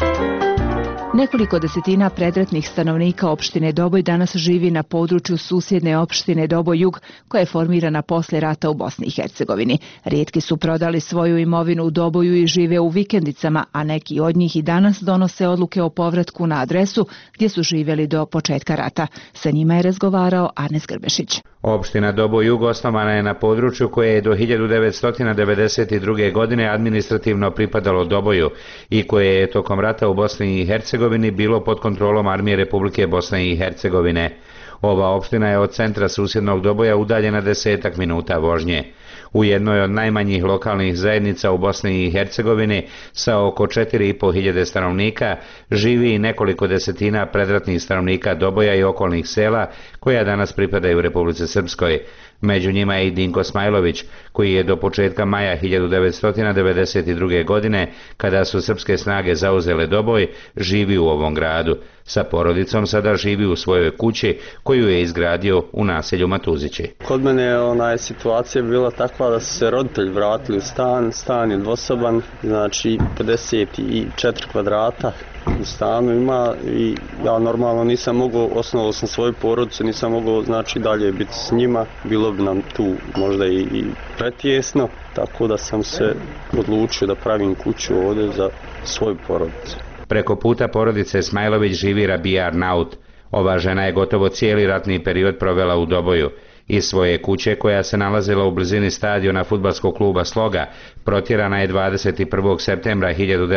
Nekoliko desetina predratnih stanovnika opštine Doboj danas živi na području susjedne opštine Doboj Jug, koja je formirana posle rata u Bosni i Hercegovini. Rijetki su prodali svoju imovinu u Doboju i žive u vikendicama, a neki od njih i danas donose odluke o povratku na adresu gdje su živjeli do početka rata. Sa njima je razgovarao Arnes Grbešić. Opština Doboj Jug osnovana je na području koje je do 1992. godine administrativno pripadalo Doboju i koje je tokom rata u Bosni i Hercegovini bilo pod kontrolom Armije Republike Bosne i Hercegovine. Ova opština je od centra susjednog Doboja udaljena 10 minuta vožnje. U jednoj od najmanjih lokalnih zajednica u Bosni i Hercegovini sa oko 4.500 stanovnika živi i nekoliko desetina predratnih stanovnika Doboja i okolnih sela koja danas pripadaju Republici Srpskoj. Među njima je i Dinko Smajlović, koji je do početka maja 1992. godine, kada su srpske snage zauzele Doboj, živi u ovom gradu. Sa porodicom sada živi u svojoj kući koju je izgradio u naselju Matuzići. Kod mene je situacija bila takva da su se roditelji vratili u stan je dvosoban, znači 54 kvadrata u stanu ima i ja normalno nisam mogao, osnovao sam svoju porodicu, nisam mogao znači dalje biti s njima, bilo bi nam tu možda i pretjesno, tako da sam se odlučio da pravim kuću ovdje za svoju porodicu. Preko puta porodice Smajlović živi Rabija Arnaut. Ova žena je gotovo cijeli ratni period provela u Doboju. Iz svoje kuće, koja se nalazila u blizini stadiona fudbalskog kluba Sloga, protjerana je 21. septembra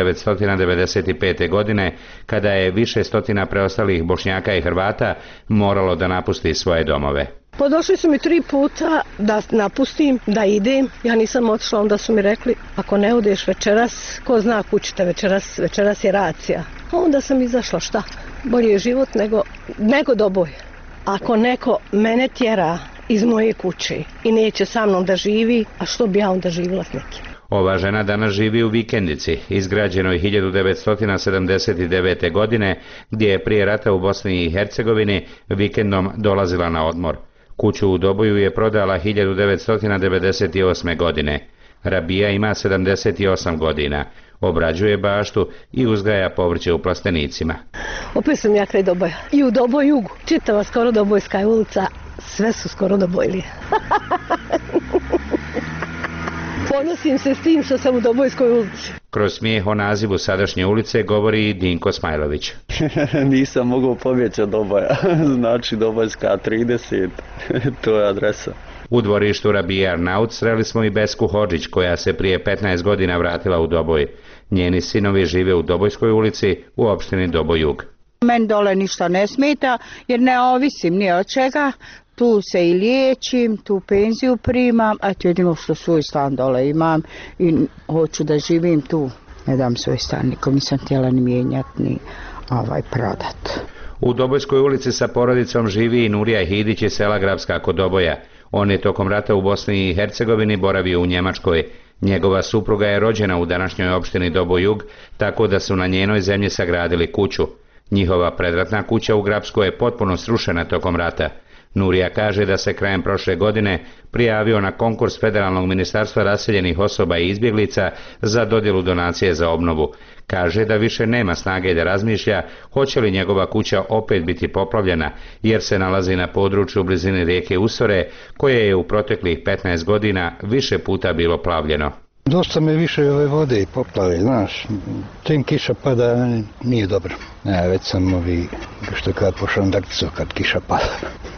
1995. godine, kada je više stotina preostalih Bošnjaka i Hrvata moralo da napusti svoje domove. Došli su mi 3 puta da napustim, da idem. Ja nisam otišla, onda su mi rekli, ako ne odeš večeras, ko zna kućite večeras je racija. Onda sam izašla, šta? Bolje je život nego Doboj. Ako neko mene tjera iz moje kuće i neće sa mnom da živi, a što bi ja onda živjela s nekim? Ova žena danas živi u vikendici, izgrađenoj 1979. godine, gdje je prije rata u Bosni i Hercegovini vikendom dolazila na odmor. Kuću u Doboju je prodala 1998. godine. Rabija ima 78 godina. Obrađuje baštu i uzgaja povrće u plastenicima. Opet sam ja kraj Doboja. I u Doboj Jugu. Čitava skoro Dobojska ulica. Sve su skoro Dobojlije. Ponosim se s tim što sam u Dobojskoj ulici. Kroz smijeh o nazivu sadašnje ulice govori Dinko Smajlović. Nisam mogao pobjeći od Doboja. Znači Dobojska 30. To je adresa. U dvorištu Rabije Arnaut sreli smo i Besku Hodžić, koja se prije 15 godina vratila u Doboj. Njeni sinovi žive u Dobojskoj ulici u opštini Doboj Jug. Meni dole ništa ne smeta jer ne ovisim ni od čega. Tu se i liječim, tu penziju primam, a to jedino što svoj stan dole imam i hoću da živim tu. Ne dam svoj stan, nikom nisam htjela ni mijenjati, ni prodat. U Dobojskoj ulici sa porodicom živi i Nurija Hidić iz sela Grabska kod Doboja. On je tokom rata u Bosni i Hercegovini boravio u Njemačkoj. Njegova supruga je rođena u današnjoj opštini Doboj Jug, tako da su na njenoj zemlji sagradili kuću. Njihova predratna kuća u Grabskoj je potpuno srušena tokom rata. Nurija kaže da se krajem prošle godine prijavio na konkurs Federalnog ministarstva raseljenih osoba i izbjeglica za dodjelu donacije za obnovu. Kaže da više nema snage da razmišlja hoće li njegova kuća opet biti poplavljena, jer se nalazi na području u blizini rijeke Usore, koje je u proteklih 15 godina više puta bilo plavljeno. Dosta me više ove vode i poplave, znaš, tim kiša pada, nije dobro. Već sam što kada pošao dakticu kad kiša pada.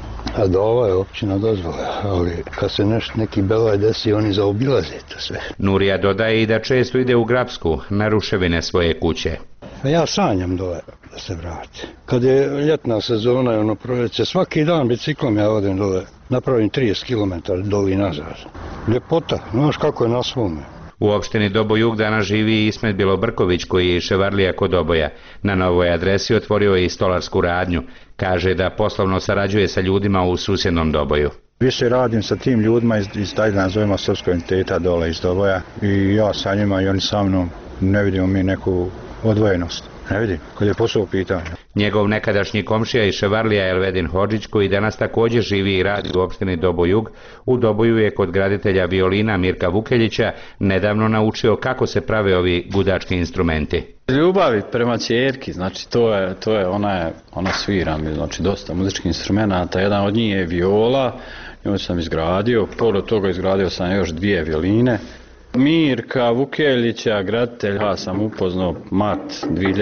A do ovo je općina dozvole, ali kad se neki belaj desi, oni zaobilaze to sve. Nurija dodaje i da često ide u Grapsku na ruševine svoje kuće. Ja sanjam dole da se vrati. Kad je ljetna sezona, proljeće, svaki dan biciklom ja odem dole, napravim 30 km dole i nazad. Ljepota, znaš kako je na svome. U opštini Doboj Jug danas živi i Ismet Bilobrković, koji je ševarlija kod Doboja. Na novoj adresi otvorio je i stolarsku radnju. Kaže da poslovno sarađuje sa ljudima u susjednom Doboju. Više radim sa tim ljudima iz taj nazovima srpskog entiteta dole iz Doboja i ja sa njima i oni sa mnom, ne vidimo mi neku odvojenost. Ne vidim, kad je posao u pitanju. Njegov nekadašnji komšija i ševarlija Elvedin Hodžić, koji danas također živi i radi u opštini Dobojug, u Doboju je kod graditelja violina Mirka Vukeljića nedavno naučio kako se prave ovi gudački instrumenti. Ljubavi prema ćerki, znači to je ona svira mi, znači dosta muzičkih instrumenta, jedan od njih je viola, nju sam izgradio, pored toga izgradio sam još 2 violine. Mirka Vukeljića, graditelj, ja sam upoznao mart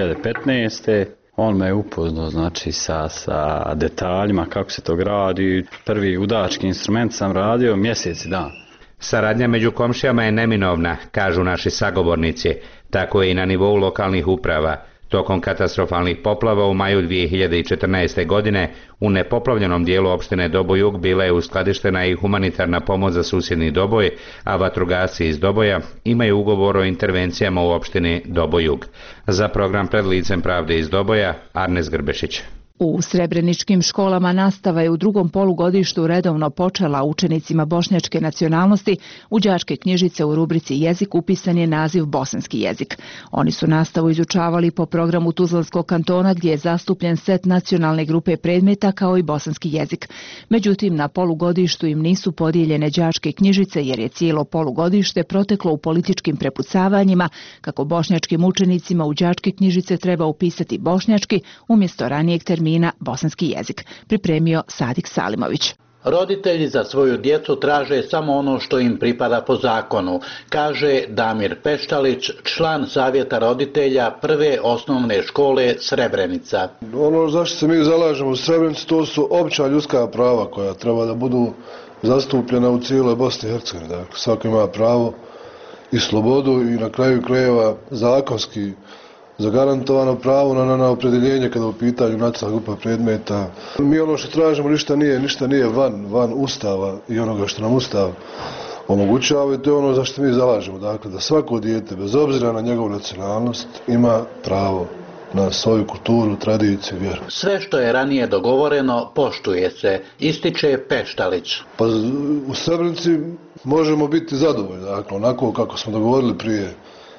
2015. On me je upoznao znači sa detaljima kako se to gradi. Prvi udački instrument sam radio mjesec i dan. Saradnja među komšijama je neminovna, kažu naši sagovornici. Tako je i na nivou lokalnih uprava. Tokom katastrofalnih poplava u maju 2014. godine u nepoplavljenom dijelu opštine Dobojug bila je uskladištena i humanitarna pomoć za susjedni Doboj, a vatrogasci iz Doboja imaju ugovor o intervencijama u opštini Dobojug. Za program Pred licem pravde iz Doboja, Arnes Grbešić. U srebreničkim školama nastava je u drugom polugodištu redovno počela. Učenicima bošnjačke nacionalnosti u đačke knjižice u rubrici jezik upisan je naziv bosanski jezik. Oni su nastavu izučavali po programu Tuzlanskog kantona gdje je zastupljen set nacionalne grupe predmeta kao i bosanski jezik. Međutim, na polugodištu im nisu podijeljene đačke knjižice jer je cijelo polugodište proteklo u političkim prepucavanjima kako bošnjačkim učenicima u đačke knjižice treba upisati bošnjački umjesto ranijeg termina bosanski jezik, pripremio Sadik Salimović. Roditelji za svoju djecu traže samo ono što im pripada po zakonu, kaže Damir Peštalić, član savjeta roditelja prve osnovne škole Srebrenica. Ono zašto se mi zalažemo u Srebrenici, to su opća ljudska prava koja treba da budu zastupljena u cijeloj Bosni i Hercegovini. Dakle, svako ima pravo i slobodu i na kraju krajeva zakonski zagarantovano pravo na opredjeljenje kada u pitanju nacionalna grupa predmeta. Mi ono što tražimo ništa nije van Ustava i onoga što nam Ustav omogućava i to je ono za što mi zalažemo. Dakle, da svako dijete, bez obzira na njegovu nacionalnost, ima pravo na svoju kulturu, tradiciju i vjeru. Sve što je ranije dogovoreno poštuje se, ističe Peštalić. Pa u Srebrenici možemo biti zadovoljni, dakle, onako kako smo dogovorili prije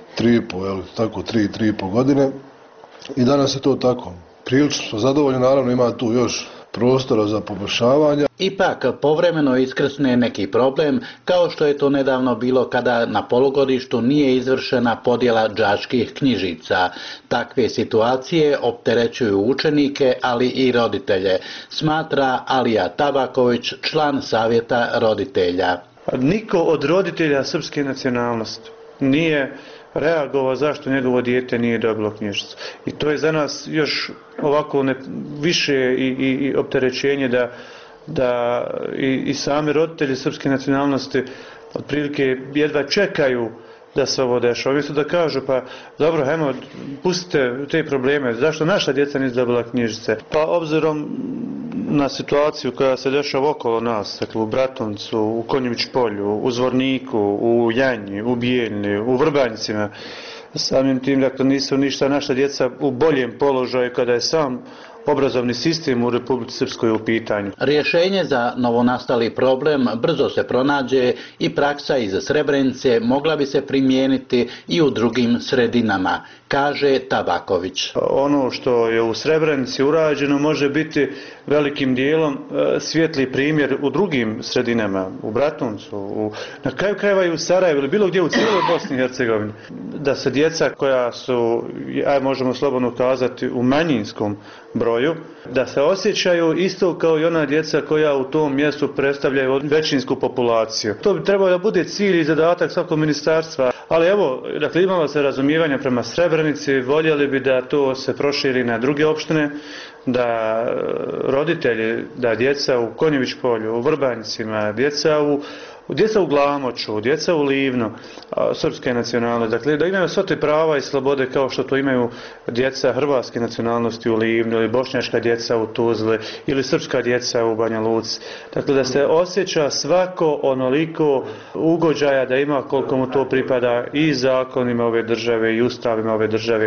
3,5 godine i danas je to tako. Prilično smo zadovoljni, naravno ima tu još prostora za poboljšavanje. Ipak povremeno iskrsne neki problem, kao što je to nedavno bilo kada na polugodištu nije izvršena podjela đačkih knjižica. Takve situacije opterećuju učenike, ali i roditelje, smatra Alija Tabaković, član savjeta roditelja. Niko od roditelja srpske nacionalnosti nije reagovao zašto njegovo dijete nije dobilo knjižicu. I to je za nas još ovako više i opterećenje da i sami roditelji srpske nacionalnosti otprilike jedva čekaju da se ovo dešava. Umjesto da kažu, pa dobro, hajmo, pustite te probleme, zašto naša djeca nisu dobila knjižice? Pa obzirom na situaciju koja se dešava okolo nas, dakle u Bratuncu, u Konjević polju, u Zvorniku, u Janji, u Bijeljni, u Vrbanjcima, samim tim, dakle, nisu ništa naša djeca u boljem položaju kada je sam obrazovni sistem u Republici Srpskoj u pitanju. Rješenje za novonastali problem brzo se pronađe i praksa iz Srebrenice mogla bi se primijeniti i u drugim sredinama, kaže Tabaković. Ono što je u Srebrenici urađeno može biti velikim dijelom svijetli primjer u drugim sredinama, u Bratuncu, na kraju krajeva i u Sarajevu ili bilo gdje u cijeloj Bosni i Hercegovini. Da se djeca koja su, možemo slobodno kazati, u manjinskom broju, da se osjećaju isto kao i ona djeca koja u tom mjestu predstavljaju većinsku populaciju. To bi trebalo da bude cilj i zadatak svakog ministarstva, ali evo, dakle, imalo se razumijevanja prema Srebrenici, voljeli bi da to se proširi na druge opštine, da roditelji, da djeca u Konjević polju, u Vrbanjcima, djeca u Glamoču, djeca u Livnu, srpske nacionalnosti, dakle da imaju sve te prava i slobode kao što to imaju djeca hrvatske nacionalnosti u Livnu ili bošnjačka djeca u Tuzli ili srpska djeca u Banja Luci. Dakle da se osjeća svako onoliko ugođaja da ima koliko mu to pripada i zakonima ove države i ustavima ove države.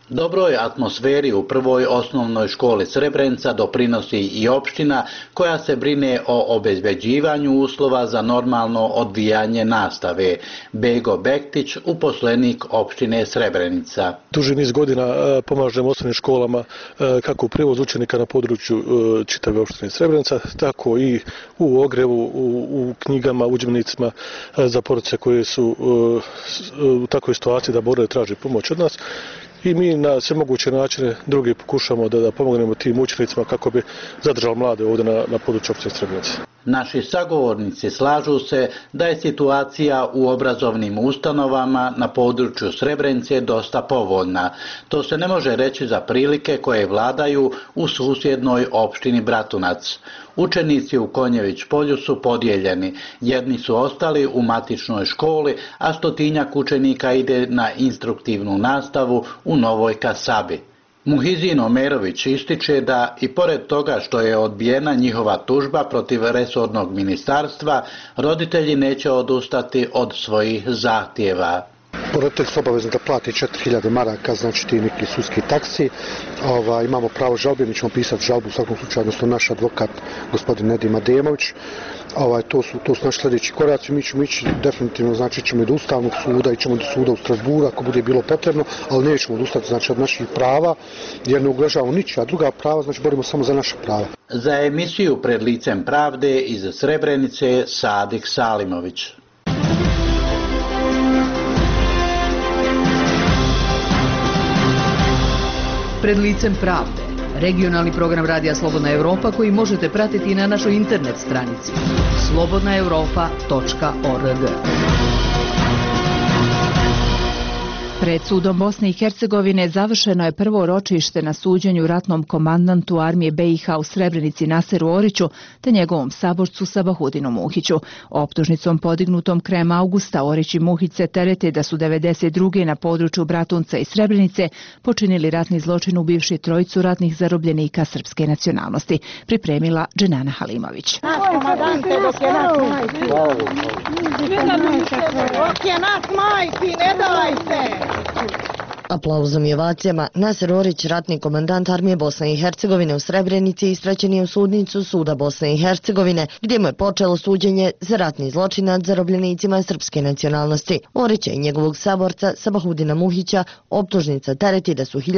Dobroj atmosferi u prvoj osnovnoj školi Srebrenica doprinosi i opština koja se brine o obezbeđivanju uslova za normalno odvijanje nastave. Bego Bektić, uposlenik opštine Srebrenica. Duži niz godina pomažemo osnovnim školama kako u prijevozu učenika na području čitave opštine Srebrenica, tako i u ogrevu, u knjigama, udžbenicima za porodice koje su u takvoj situaciji da moraju tražiti pomoć od nas. I mi na sve moguće načine drugi pokušamo da pomognemo tim učenicima kako bi zadržali mlade ovdje na području opštine Srebrenica. Naši sagovornici slažu se da je situacija u obrazovnim ustanovama na području Srebrenice dosta povoljna. To se ne može reći za prilike koje vladaju u susjednoj opštini Bratunac. Učenici u Konjević polju su podijeljeni. Jedni su ostali u matičnoj školi, a 100-tinjak učenika ide na instruktivnu nastavu u Novoj Kasabi. Muhizin Omerović ističe da i pored toga što je odbijena njihova tužba protiv resornog ministarstva, roditelji neće odustati od svojih zahtjeva. Roditelj su obavezni da plati 4000 maraka, znači ti neki sudski taksi. Imamo pravo žalbe, mi ćemo pisati žalbu u svakom slučaju, odnosno naš advokat gospodin Nedim Ademović. To su naši sljedeći koraci. Mi ćemo ići definitivno, znači ćemo i do Ustavnog suda, ićemo do suda u Strasburu ako bude bilo potrebno, ali nećemo odustati znači od naših prava jer ne ugrožavamo ničija druga prava, znači borimo samo za naša prava. Za emisiju Pred licem pravde iz Srebrenice Sadik Salimović. Pred licem pravde, regionalni program Radija Slobodna Evropa koji možete pratiti na našoj internet stranici slobodnaevropa.org. Pred sudom Bosne i Hercegovine završeno je prvo ročište na suđenju ratnom komandantu armije BiH u Srebrenici Naseru Oriću te njegovom saborcu Sabahudinu Muhiću. Optužnicom podignutom krajem augusta Orić i Muhić se terete da su 92. na području Bratunca i Srebrenice počinili ratni zločin ubivši trojicu ratnih zarobljenika srpske nacionalnosti. Pripremila Dženana Halimović. Aplauzom i ovacijama Naser Orić, ratni komandant armije Bosne i Hercegovine u Srebrenici, ispraćen je u sudnicu Suda Bosne i Hercegovine, gdje mu je počelo suđenje za ratni zločin nad zarobljenicima srpske nacionalnosti. Orića i njegovog saborca Sabahudina Muhića optužnica tereti da su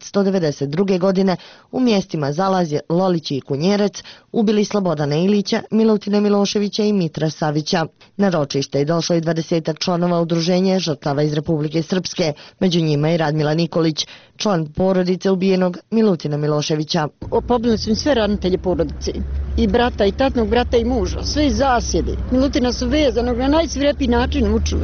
1992. godine u mjestima Zalazje, Lolići i Kunjerec ubili Slobodana Ilića, Milutina Miloševića i Mitra Savića. Na ročište je došlo i 20 članova udruženja žrtava iz Republike Srpske, među njima i Radmila Nikolić, član porodice ubijenog Milutina Miloševića. Pobili su sve ravnatelje porodice, i brata, i tatnog brata, i muža, sve iz zasjede. Milutina su vezanog na najsvirepiji način mučili.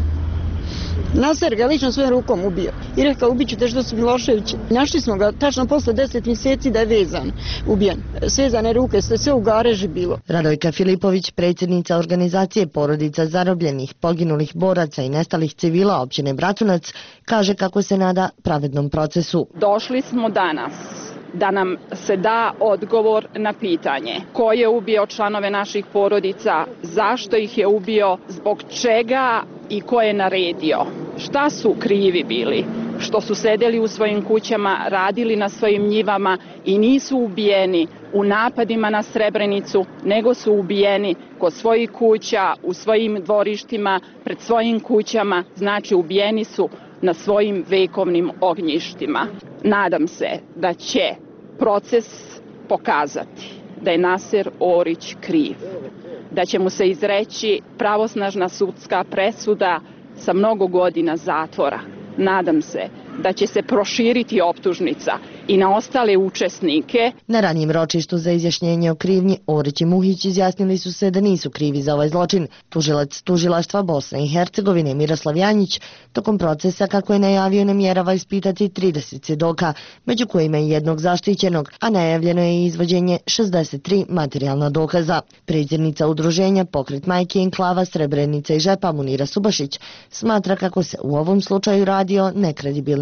Naser ga lično svojom rukom ubio i rekao ubiću te što su Miloševići. Našli smo ga tačno posle 10 mjeseci da je vezan, ubijen. Svezane ruke, sve u gareži bilo. Radojka Filipović, predsjednica organizacije porodica zarobljenih, poginulih boraca i nestalih civila općine Bratunac, kaže kako se nada pravednom procesu. Došli smo danas da nam se da odgovor na pitanje ko je ubio članove naših porodica, zašto ih je ubio, zbog čega i ko je naredio. Šta su krivi bili? Što su sedeli u svojim kućama, radili na svojim njivama i nisu ubijeni u napadima na Srebrenicu, nego su ubijeni kod svojih kuća, u svojim dvorištima, pred svojim kućama, znači ubijeni su na svojim vekovnim ognjištima. Nadam se da će proces pokazati da je Naser Orić kriv, da će mu se izreći pravosnažna sudska presuda sa mnogo godina zatvora. Nadam se da će se proširiti optužnica i na ostale učesnike. Na ranijem ročištu za izjašnjenje o krivnji Orić i Muhić izjasnili su se da nisu krivi za ovaj zločin. Tužilac tužilaštva Bosne i Hercegovine Miroslav Janjić tokom procesa, kako je najavio, namjerava ispitati 30 svjedoka, među kojima i jednog zaštićenog, a najavljeno je i izvođenje 63 materijalna dokaza. Predsjednica udruženja Pokret majke Enklava Srebrenica i Žepa Munira Subašić smatra kako se u ovom slučaju radi o nekredibilnim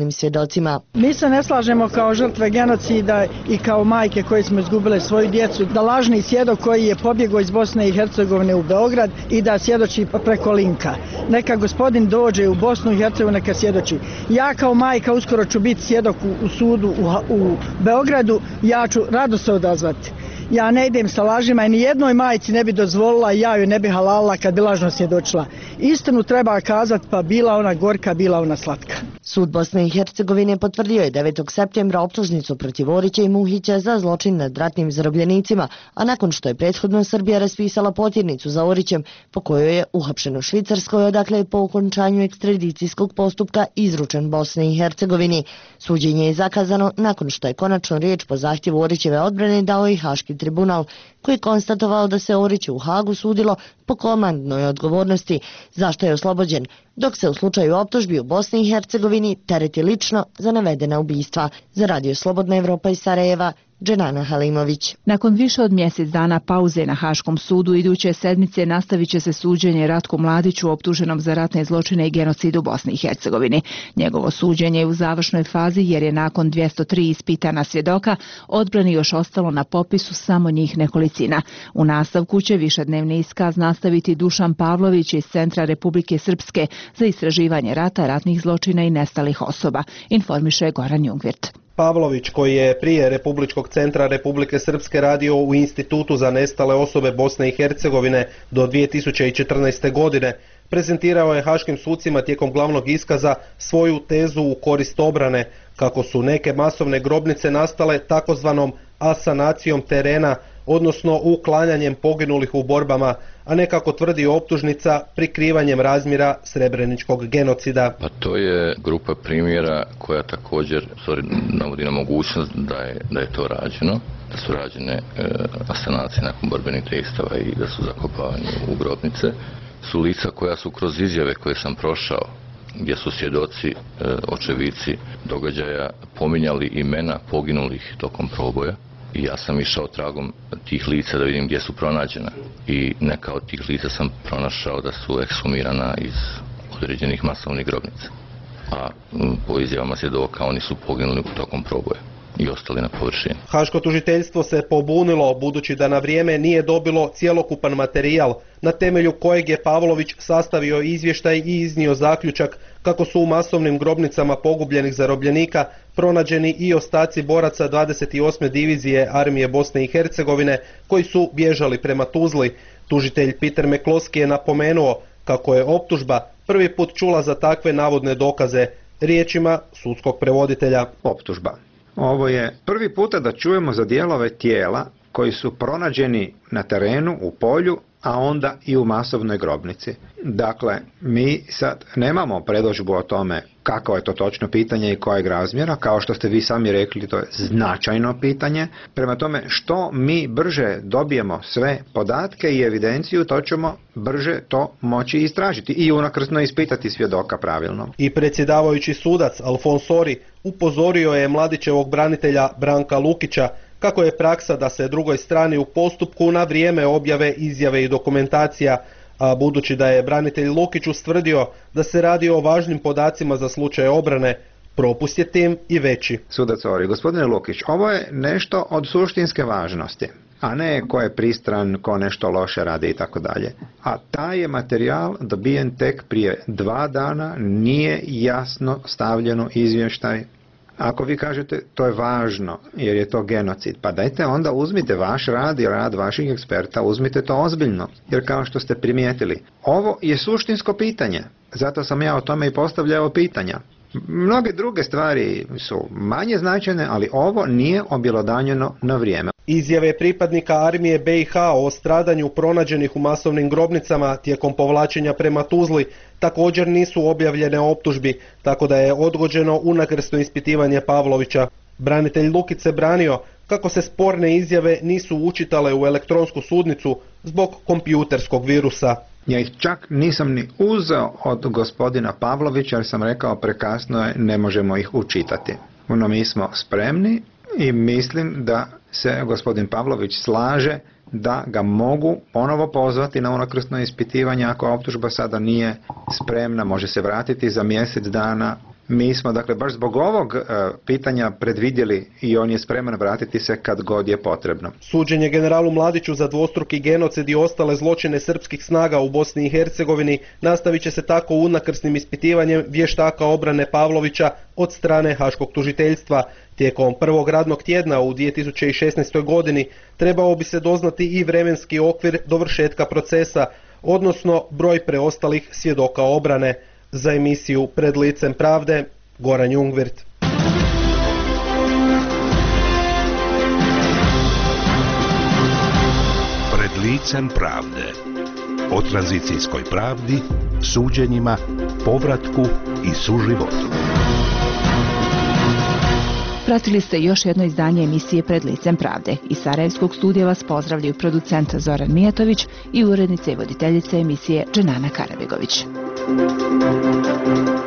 lojalnim svjedocima. Mi se ne slažemo kao žrtve genocida i kao majke koje smo izgubile svoju djecu da lažni svjedok koji je pobjegao iz Bosne i Hercegovine u Beograd i da svjedoči preko linka. Neka gospodin dođe u Bosnu i Hercegovinu, neka svjedoči. Ja kao majka uskoro ću biti svjedok u sudu u Beogradu, ja ću rado se odazvati. Ja ne idem sa lažima i ni jednoj majci ne bi dozvolila, ja joj ne bi halalila kad bi lažno svjedočila. Istinu treba kazati, pa bila ona gorka, bila ona slatka. Sud Bosne i Hercegovine potvrdio je 9. septembra optužnicu protiv Orića i Muhića za zločin nad ratnim zarobljenicima, a nakon što je prethodno Srbija raspisala potjernicu za Orićem, po kojoj je uhapšen u Švicarskoj, odakle je po okončanju ekstradicijskog postupka izručen Bosni i Hercegovini. Suđenje je zakazano nakon što je konačno riječ po zahtjevu Orićeve odbrane dao i Haški tribunal, koji je konstatovao da se Oriću u Hagu sudilo po komandnoj odgovornosti, zašto je oslobođen, dok se u slučaju optužbi u Bosni i Hercegovini tereti lično za navedena ubistva. Za Radio Slobodna Evropa iz Sarajeva, Dženana Halimović. Nakon više od mjesec dana pauze na Haškom sudu, iduće sedmice nastavit će se suđenje Ratku Mladiću optuženom za ratne zločine i genocid u Bosni i Hercegovini. Njegovo suđenje je u završnoj fazi jer je nakon 203 ispitana svjedoka odbrani još ostalo na popisu samo njih nekolicina. U nastavku će višednevni iskaz nastaviti Dušan Pavlović iz Centra Republike Srpske za istraživanje rata, ratnih zločina i nestalih osoba, informiše Goran Jungvirt. Pavlović, koji je prije Republičkog centra Republike Srpske radio u Institutu za nestale osobe Bosne i Hercegovine do 2014. godine, prezentirao je haškim sucima tijekom glavnog iskaza svoju tezu u korist obrane, kako su neke masovne grobnice nastale takozvanom asanacijom terena, odnosno uklanjanjem poginulih u borbama, a ne kako tvrdi optužnica prikrivanjem razmjera srebreničkog genocida. Pa to je grupa primjera koja također navodi na mogućnost da je to rađeno, da su rađene asanacije nakon borbenih dejstava i da su zakopavani u grobnice. Su lica koja su kroz izjave koje sam prošao, gdje su svjedoci, očevici događaja pominjali imena poginulih tokom proboja. I ja sam išao tragom tih lica da vidim gdje su pronađena. I neka od tih lica sam pronašao da su ekshumirana iz određenih masovnih grobnica. A po izjavama svjedoka oni su poginuli tokom proboja i ostali na površini. Haško tužiteljstvo se pobunilo budući da na vrijeme nije dobilo cjelokupan materijal na temelju kojeg je Pavlović sastavio izvještaj i iznio zaključak kako su u masovnim grobnicama pogubljenih zarobljenika pronađeni i ostaci boraca 28. divizije armije Bosne i Hercegovine koji su bježali prema Tuzli. Tužitelj Peter McCloskey je napomenuo kako je optužba prvi put čula za takve navodne dokaze, riječima sudskog prevoditelja. Optužba. Ovo je prvi puta da čujemo za dijelove tijela koji su pronađeni na terenu, u polju, a onda i u masovnoj grobnici. Dakle, mi sad nemamo predodžbu o tome kako je to točno pitanje i kojeg razmjera, kao što ste vi sami rekli, to je značajno pitanje. Prema tome, što mi brže dobijemo sve podatke i evidenciju, to ćemo brže to moći istražiti i unakrsno ispitati svjedoka pravilno. I predsjedavajući sudac Alfons Sori upozorio je Mladićevog branitelja Branka Lukića kako je praksa da se drugoj strani u postupku na vrijeme objave izjave i dokumentacija, a budući da je branitelj Lukić ustvrdio da se radi o važnim podacima za slučaj obrane, propust je tim i veći. Sudac Ori, gospodine Lukić, ovo je nešto od suštinske važnosti, a ne ko je pristran, ko nešto loše radi i tako dalje. A taj je materijal dobijen tek prije 2 dana, nije jasno stavljeno izvještaj. Ako vi kažete to je važno jer je to genocid, pa dajte onda uzmite vaš rad i rad vaših eksperta, uzmite to ozbiljno. Jer kao što ste primijetili, ovo je suštinsko pitanje. Zato sam ja o tome i postavljao pitanja. Mnoge druge stvari su manje značajne, ali ovo nije objelodanjeno na vrijeme. Izjave pripadnika armije BiH o stradanju pronađenih u masovnim grobnicama tijekom povlačenja prema Tuzli također nisu objavljene optužbi, tako da je odgođeno unakrsno ispitivanje Pavlovića. Branitelj Lukić se branio kako se sporne izjave nisu učitale u elektronsku sudnicu zbog kompjuterskog virusa. Ja ih čak nisam ni uzeo od gospodina Pavlovića jer sam rekao prekasno je, ne možemo ih učitati. No, mi smo spremni i mislim da se gospodin Pavlović slaže da ga mogu ponovo pozvati na unakrsno ispitivanje ako optužba sada nije spremna, može se vratiti za mjesec dana. Mi smo dakle baš zbog ovog pitanja predvidjeli i on je spreman vratiti se kad god je potrebno. Suđenje generalu Mladiću za dvostruki genocid i ostale zločine srpskih snaga u Bosni i Hercegovini nastavit će se tako unakrsnim ispitivanjem vještaka obrane Pavlovića od strane Haškog tužiteljstva. Tijekom prvog radnog tjedna u 2016. godini trebao bi se doznati i vremenski okvir dovršetka procesa, odnosno broj preostalih svjedoka obrane. Za emisiju Pred licem pravde, Goran Jungwirth. Pred licem pravde. O tranzicijskoj pravdi, suđenjima, povratku i suživotu. Pratili ste još jedno izdanje emisije Pred licem pravde. Iz Sarajevskog studija vas pozdravljaju producent Zoran Mijatović i urednica i voditeljica emisije Dženana Karabegović.